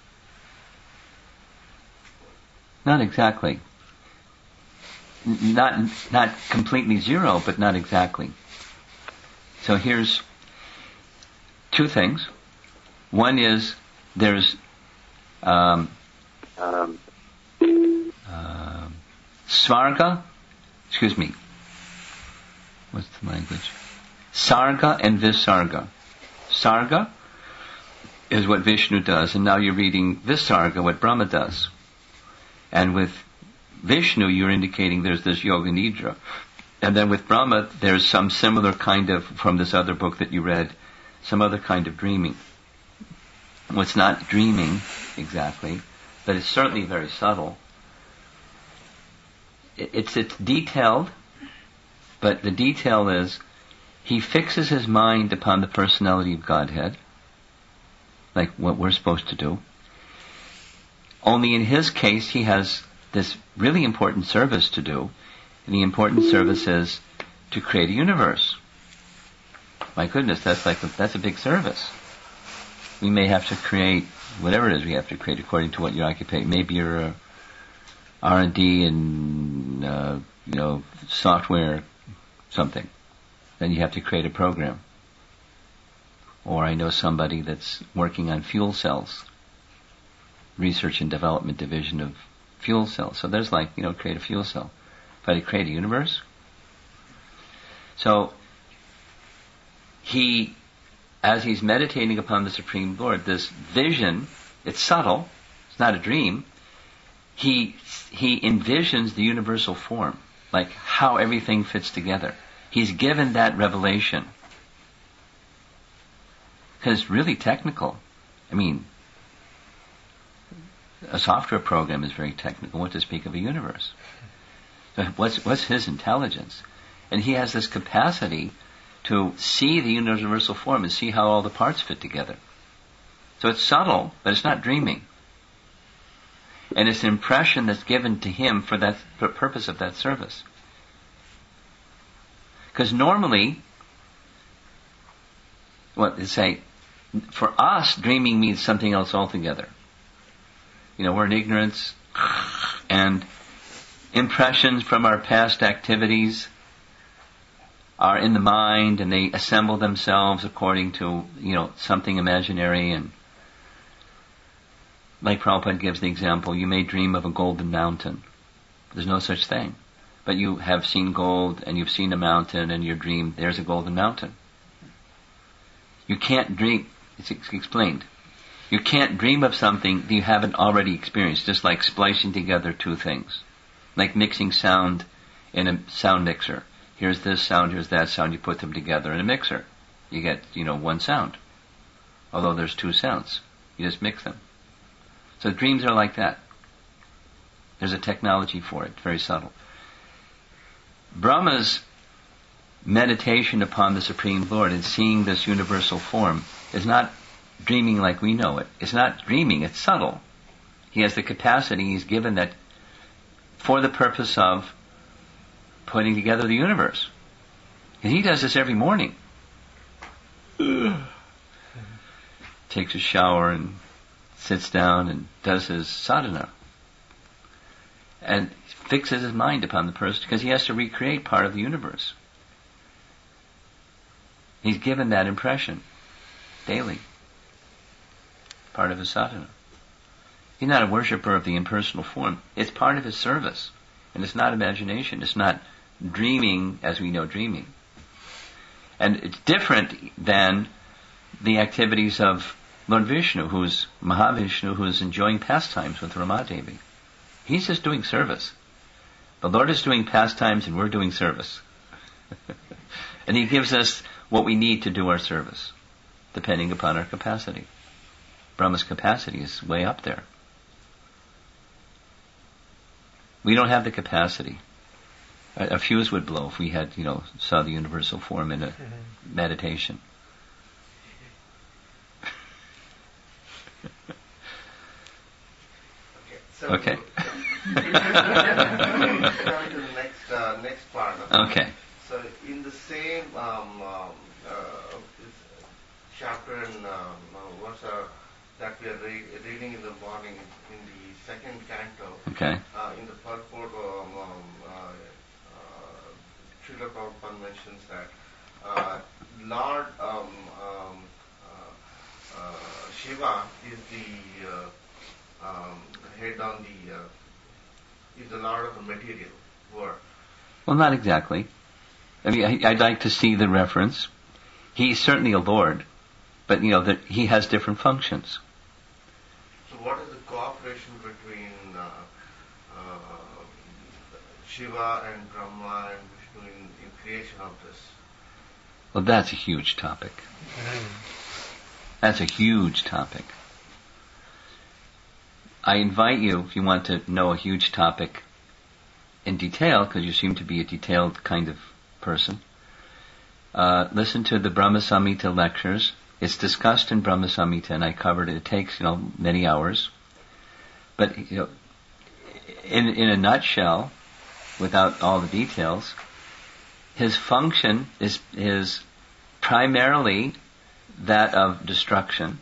S1: Not exactly. N- Not not completely zero, but not exactly. So here's two things. One is there's um, um, uh, Svarga, excuse me, what's the language? Sarga and Visarga. Sarga is what Vishnu does, and now you're reading Visarga, what Brahma does. And with Vishnu, you're indicating there's this Yoga Nidra. And then with Brahma, there's some similar kind of, from this other book that you read, some other kind of dreaming. Well, it's not dreaming exactly, but it's certainly very subtle. It, it's, it's detailed, but the detail is he fixes his mind upon the personality of Godhead, like what we're supposed to do. Only in his case, he has this really important service to do, and the important service is to create a universe. My goodness, that's like a, that's a big service. We may have to create whatever it is we have to create according to what your occupation. Maybe you're a R and D in uh, you know software something. Then you have to create a program. Or I know somebody that's working on fuel cells. Research and Development Division of fuel cells. So there's like, you know, create a fuel cell. But to create a universe? So, he, as he's meditating upon the Supreme Lord, this vision, it's subtle, it's not a dream, he, he envisions the universal form, like how everything fits together. He's given that revelation. Because it's really technical. I mean, a software program is very technical. What to speak of a universe? So what's, what's his intelligence? And he has this capacity to see the universal form and see how all the parts fit together. So it's subtle, but it's not dreaming. And it's an impression that's given to him for that for purpose of that service. Because normally, what they say, for us, dreaming means something else altogether. You know, we're in ignorance, and impressions from our past activities are in the mind, and they assemble themselves according to, you know, something imaginary. And like Prabhupada gives the example, you may dream of a golden mountain. There's no such thing. But you have seen gold, and you've seen a mountain, and your dream, there's a golden mountain. You can't dream, it's explained. You can't dream of something that you haven't already experienced, just like splicing together two things. Like mixing sound in a sound mixer. Here's this sound, here's that sound, you put them together in a mixer. You get, you know, one sound. Although there's two sounds. You just mix them. So dreams are like that. There's a technology for it, very subtle. Brahma's meditation upon the Supreme Lord and seeing this universal form is not dreaming like we know it. It's not dreaming, it's subtle. He has the capacity, he's given that for the purpose of putting together the universe. And he does this every morning. Takes a shower and sits down and does his sadhana. And fixes his mind upon the person because he has to recreate part of the universe. He's given that impression daily. part of his sadhana. He's not a worshipper of the impersonal form. It's part of his service. And it's not imagination. It's not dreaming as we know dreaming. And it's different than the activities of Lord Vishnu, who's Mahavishnu, who's enjoying pastimes with Ramadevi. He's just doing service. The Lord is doing pastimes and we're doing service. And He gives us what we need to do our service, depending upon our capacity. Brahma's capacity is way up there. We don't have the capacity. A, a fuse would blow if we had, you know, saw the universal form in a mm-hmm. meditation.
S5: So
S1: okay.
S5: Coming to the next uh, next part. Of
S1: okay.
S5: So in the same um, um, uh, chapter and um, what's uh, that we are re- reading in the morning in the second canto.
S1: Okay.
S5: Uh, in the purport, um, um, uh, uh, Srila Prabhupada mentions that uh, Lord um, um, uh, uh, Shiva is the uh, um, head on the uh, is the Lord of the material world.
S1: Well, not exactly. I mean, I, I'd like to see the reference. He's certainly a Lord, but you know that he has different functions.
S5: So, what is the cooperation between uh, uh, Shiva and Brahma and Vishnu in, in creation of this?
S1: Well, that's a huge topic. That's a huge topic. I invite you, if you want to know a huge topic in detail, because you seem to be a detailed kind of person, uh, listen to the Brahma Samhita lectures. It's discussed in Brahma Samhita, and I covered it. It takes, you know, many hours. But, you know, in, in a nutshell, without all the details, his function is, is primarily that of destruction.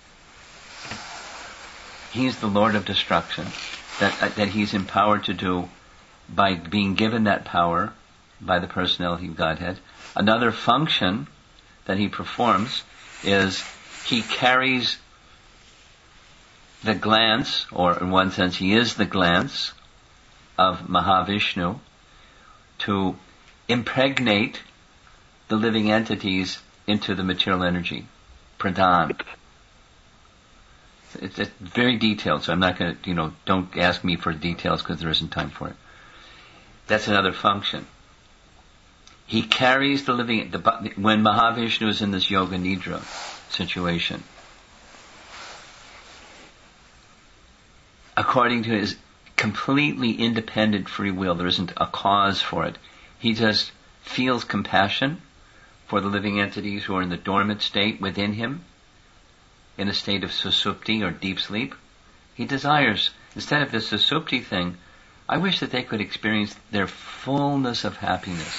S1: He's the Lord of destruction, that, uh, that he's empowered to do by being given that power by the personality of Godhead. Another function that he performs is he carries the glance, or in one sense he is the glance of Mahavishnu, to impregnate the living entities into the material energy, pradhan. It's, it's very detailed, so I'm not going to, you know, don't ask me for details because there isn't time for it. That's another function. He carries the living, the, when Mahavishnu is in this yoga nidra situation, according to his completely independent free will, there isn't a cause for it. He just feels compassion for the living entities who are in the dormant state within him, in a state of susupti or deep sleep. He desires, instead of this susupti thing, I wish that they could experience their fullness of happiness.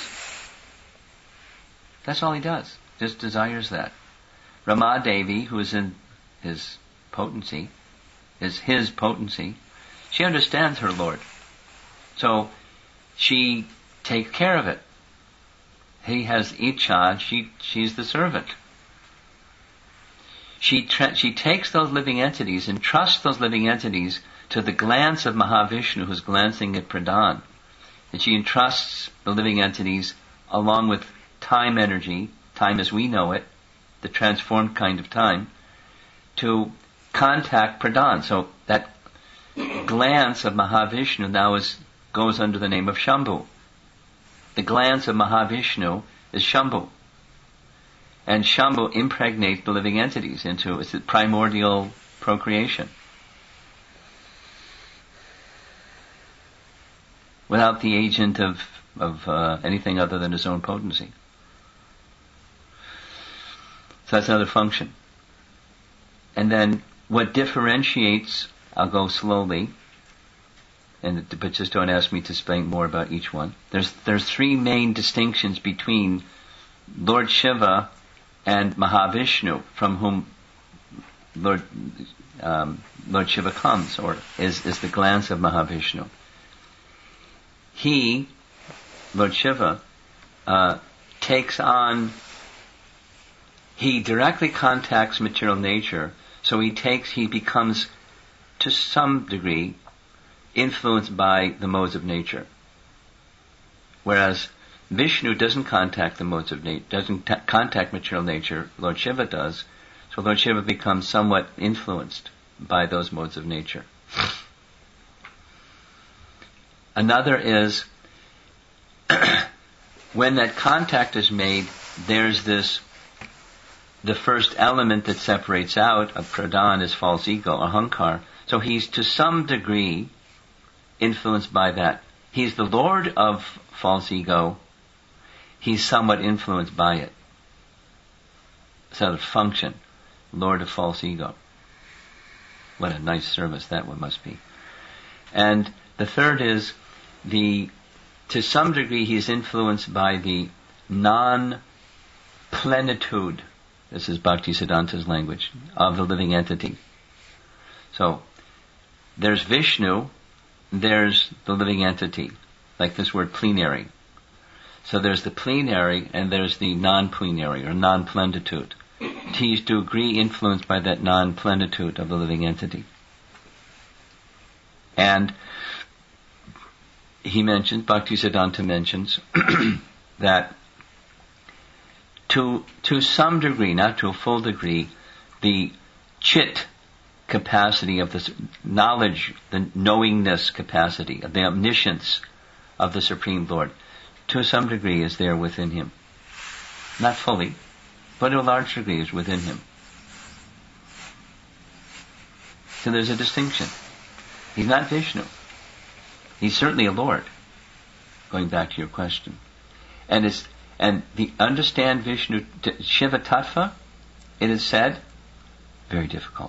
S1: That's all he does. Just desires that. Ramadevi, who is in his potency, is his potency, she understands her Lord. So she takes care of it. He has icha, she she's the servant. She tra- she takes those living entities and trusts those living entities to the glance of Mahavishnu, who's glancing at Pradhan. And she entrusts the living entities along with time energy, time as we know it, the transformed kind of time, to contact Pradhan. So that glance of Mahavishnu now is goes under the name of Shambhu. The glance of Mahavishnu is Shambhu. And Shambhu impregnates the living entities into its primordial procreation. Without the agent of, of uh, anything other than his own potency. So that's another function. And then what differentiates, I'll go slowly, and but just don't ask me to explain more about each one. There's there's three main distinctions between Lord Shiva and Mahavishnu, from whom Lord um, Lord Shiva comes, or is is the glance of Mahavishnu. He, Lord Shiva, uh, takes on. He directly contacts material nature So he takes, he becomes, to some degree, influenced by the modes of nature. Whereas Vishnu doesn't contact the modes of nature, doesn't t- contact material nature, Lord Shiva does. So Lord Shiva becomes somewhat influenced by those modes of nature. Another is, when that contact is made, there's this, the first element that separates out of pradhan is false ego, ahankar. So he's to some degree influenced by that. He's the lord of false ego. He's somewhat influenced by it. Sort of function. Lord of false ego. What a nice service that one must be. And the third is the, to some degree he's influenced by the non-plenitude, this is Bhaktisiddhanta's language, of the living entity. So, there's Vishnu, there's the living entity, like this word plenary. So there's the plenary and there's the non-plenary or non-plenitude. He's to agree influenced by that non-plenitude of the living entity. And he mentions, Bhaktisiddhanta mentions, that to to some degree, not to a full degree, the chit capacity of the knowledge, the knowingness capacity, of the omniscience of the Supreme Lord, to some degree is there within him. Not fully, but to a large degree is within him. So there's a distinction. He's not Vishnu. He's certainly a Lord, going back to your question. And it's, and the understand Vishnu, Shiva Tattva, it is said, very difficult.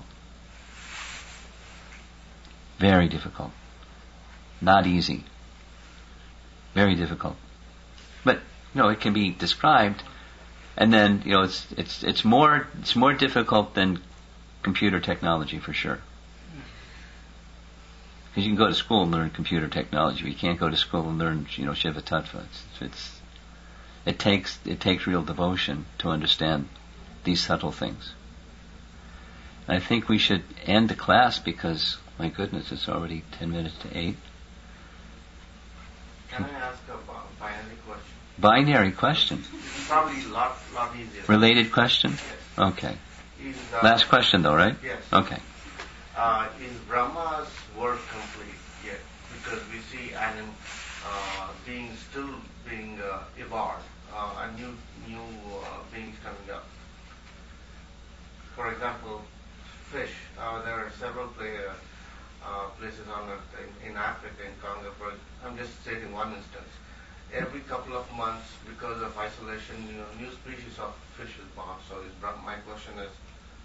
S1: Very difficult. Not easy. Very difficult. But, you know, it can be described, and then, you know, it's it's it's more it's more difficult than computer technology for sure. Because you can go to school and learn computer technology, but you can't go to school and learn, you know, Shiva Tattva. It's, it's it takes it takes real devotion to understand these subtle things. And I think we should end the class because, my goodness, it's already ten minutes to eight.
S5: Can I ask a binary question?
S1: Binary question.
S5: It's probably a lot, lot easier.
S1: Related question?
S5: Yes.
S1: Okay.
S5: Is, uh,
S1: Last question though, right?
S5: Yes.
S1: Okay.
S5: Uh, is Brahma's work complete yet? Because we see anim, uh, beings still being uh, evolved, uh, and new new uh, beings coming up. For example, fish. Uh, there are several play, uh, uh, places on Earth, in, in Africa, in Congo. For, I'm just stating one instance. Every couple of months, because of isolation, you know, new species of fish is born. So, is Brahma, my question is.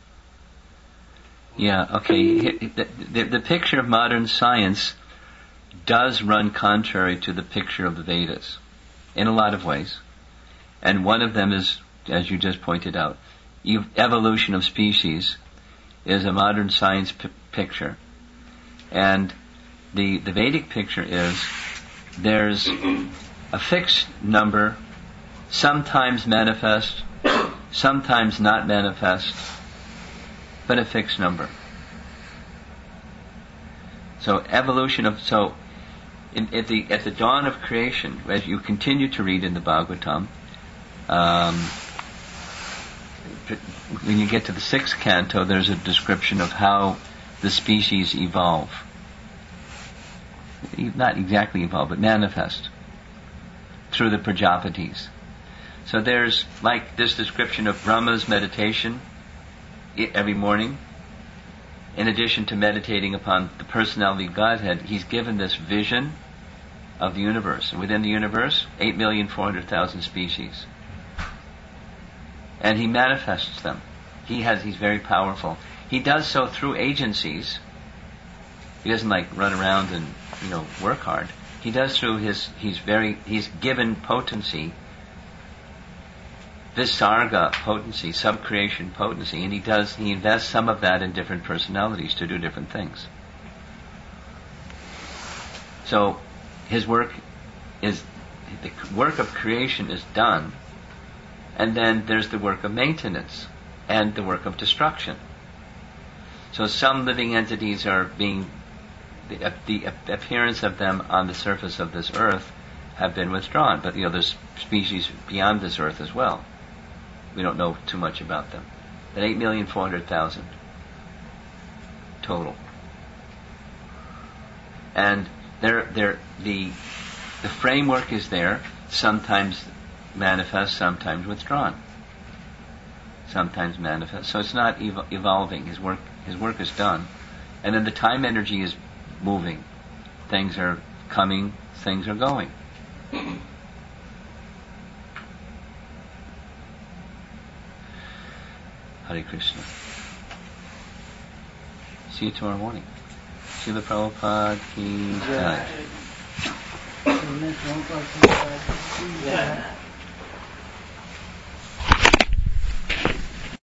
S1: Yeah, okay. The, the, the picture of modern science does run contrary to the picture of the Vedas in a lot of ways. And one of them is, as you just pointed out, ev- evolution of species is a modern science p- picture. And the, the Vedic picture is there's a fixed number, sometimes manifest, sometimes not manifest, but a fixed number. So evolution of, so in, at the at the dawn of creation, as you continue to read in the Bhagavatam, um, when you get to the sixth canto, there's a description of how the species evolve. Not exactly evolve, but manifest through the Prajapatis. So there's like this description of Brahma's meditation every morning. In addition to meditating upon the personality of Godhead, he's given this vision of the universe. And within the universe, eight million four hundred thousand species. And he manifests them. He has, he's very powerful. He does so through agencies. He doesn't like run around and, you know, work hard. He does through his, he's very, he's given potency, visarga potency, subcreation potency, and he does, he invests some of that in different personalities to do different things. So, his work is, the work of creation is done, and then there's the work of maintenance, and the work of destruction. So some living entities are being, the, the appearance of them on the surface of this earth have been withdrawn. But you know, there's species beyond this earth as well. We don't know too much about them. But eight million four hundred thousand total. And they're, they're, the the framework is there, sometimes manifest, sometimes withdrawn. Sometimes manifest. So it's not ev- evolving. His work his work is done. And then the time energy is moving. Things are coming, things are going. Hare Krishna. See you tomorrow morning. Srila Prabhupada ki jai.
S6: Prabhupada ki jai.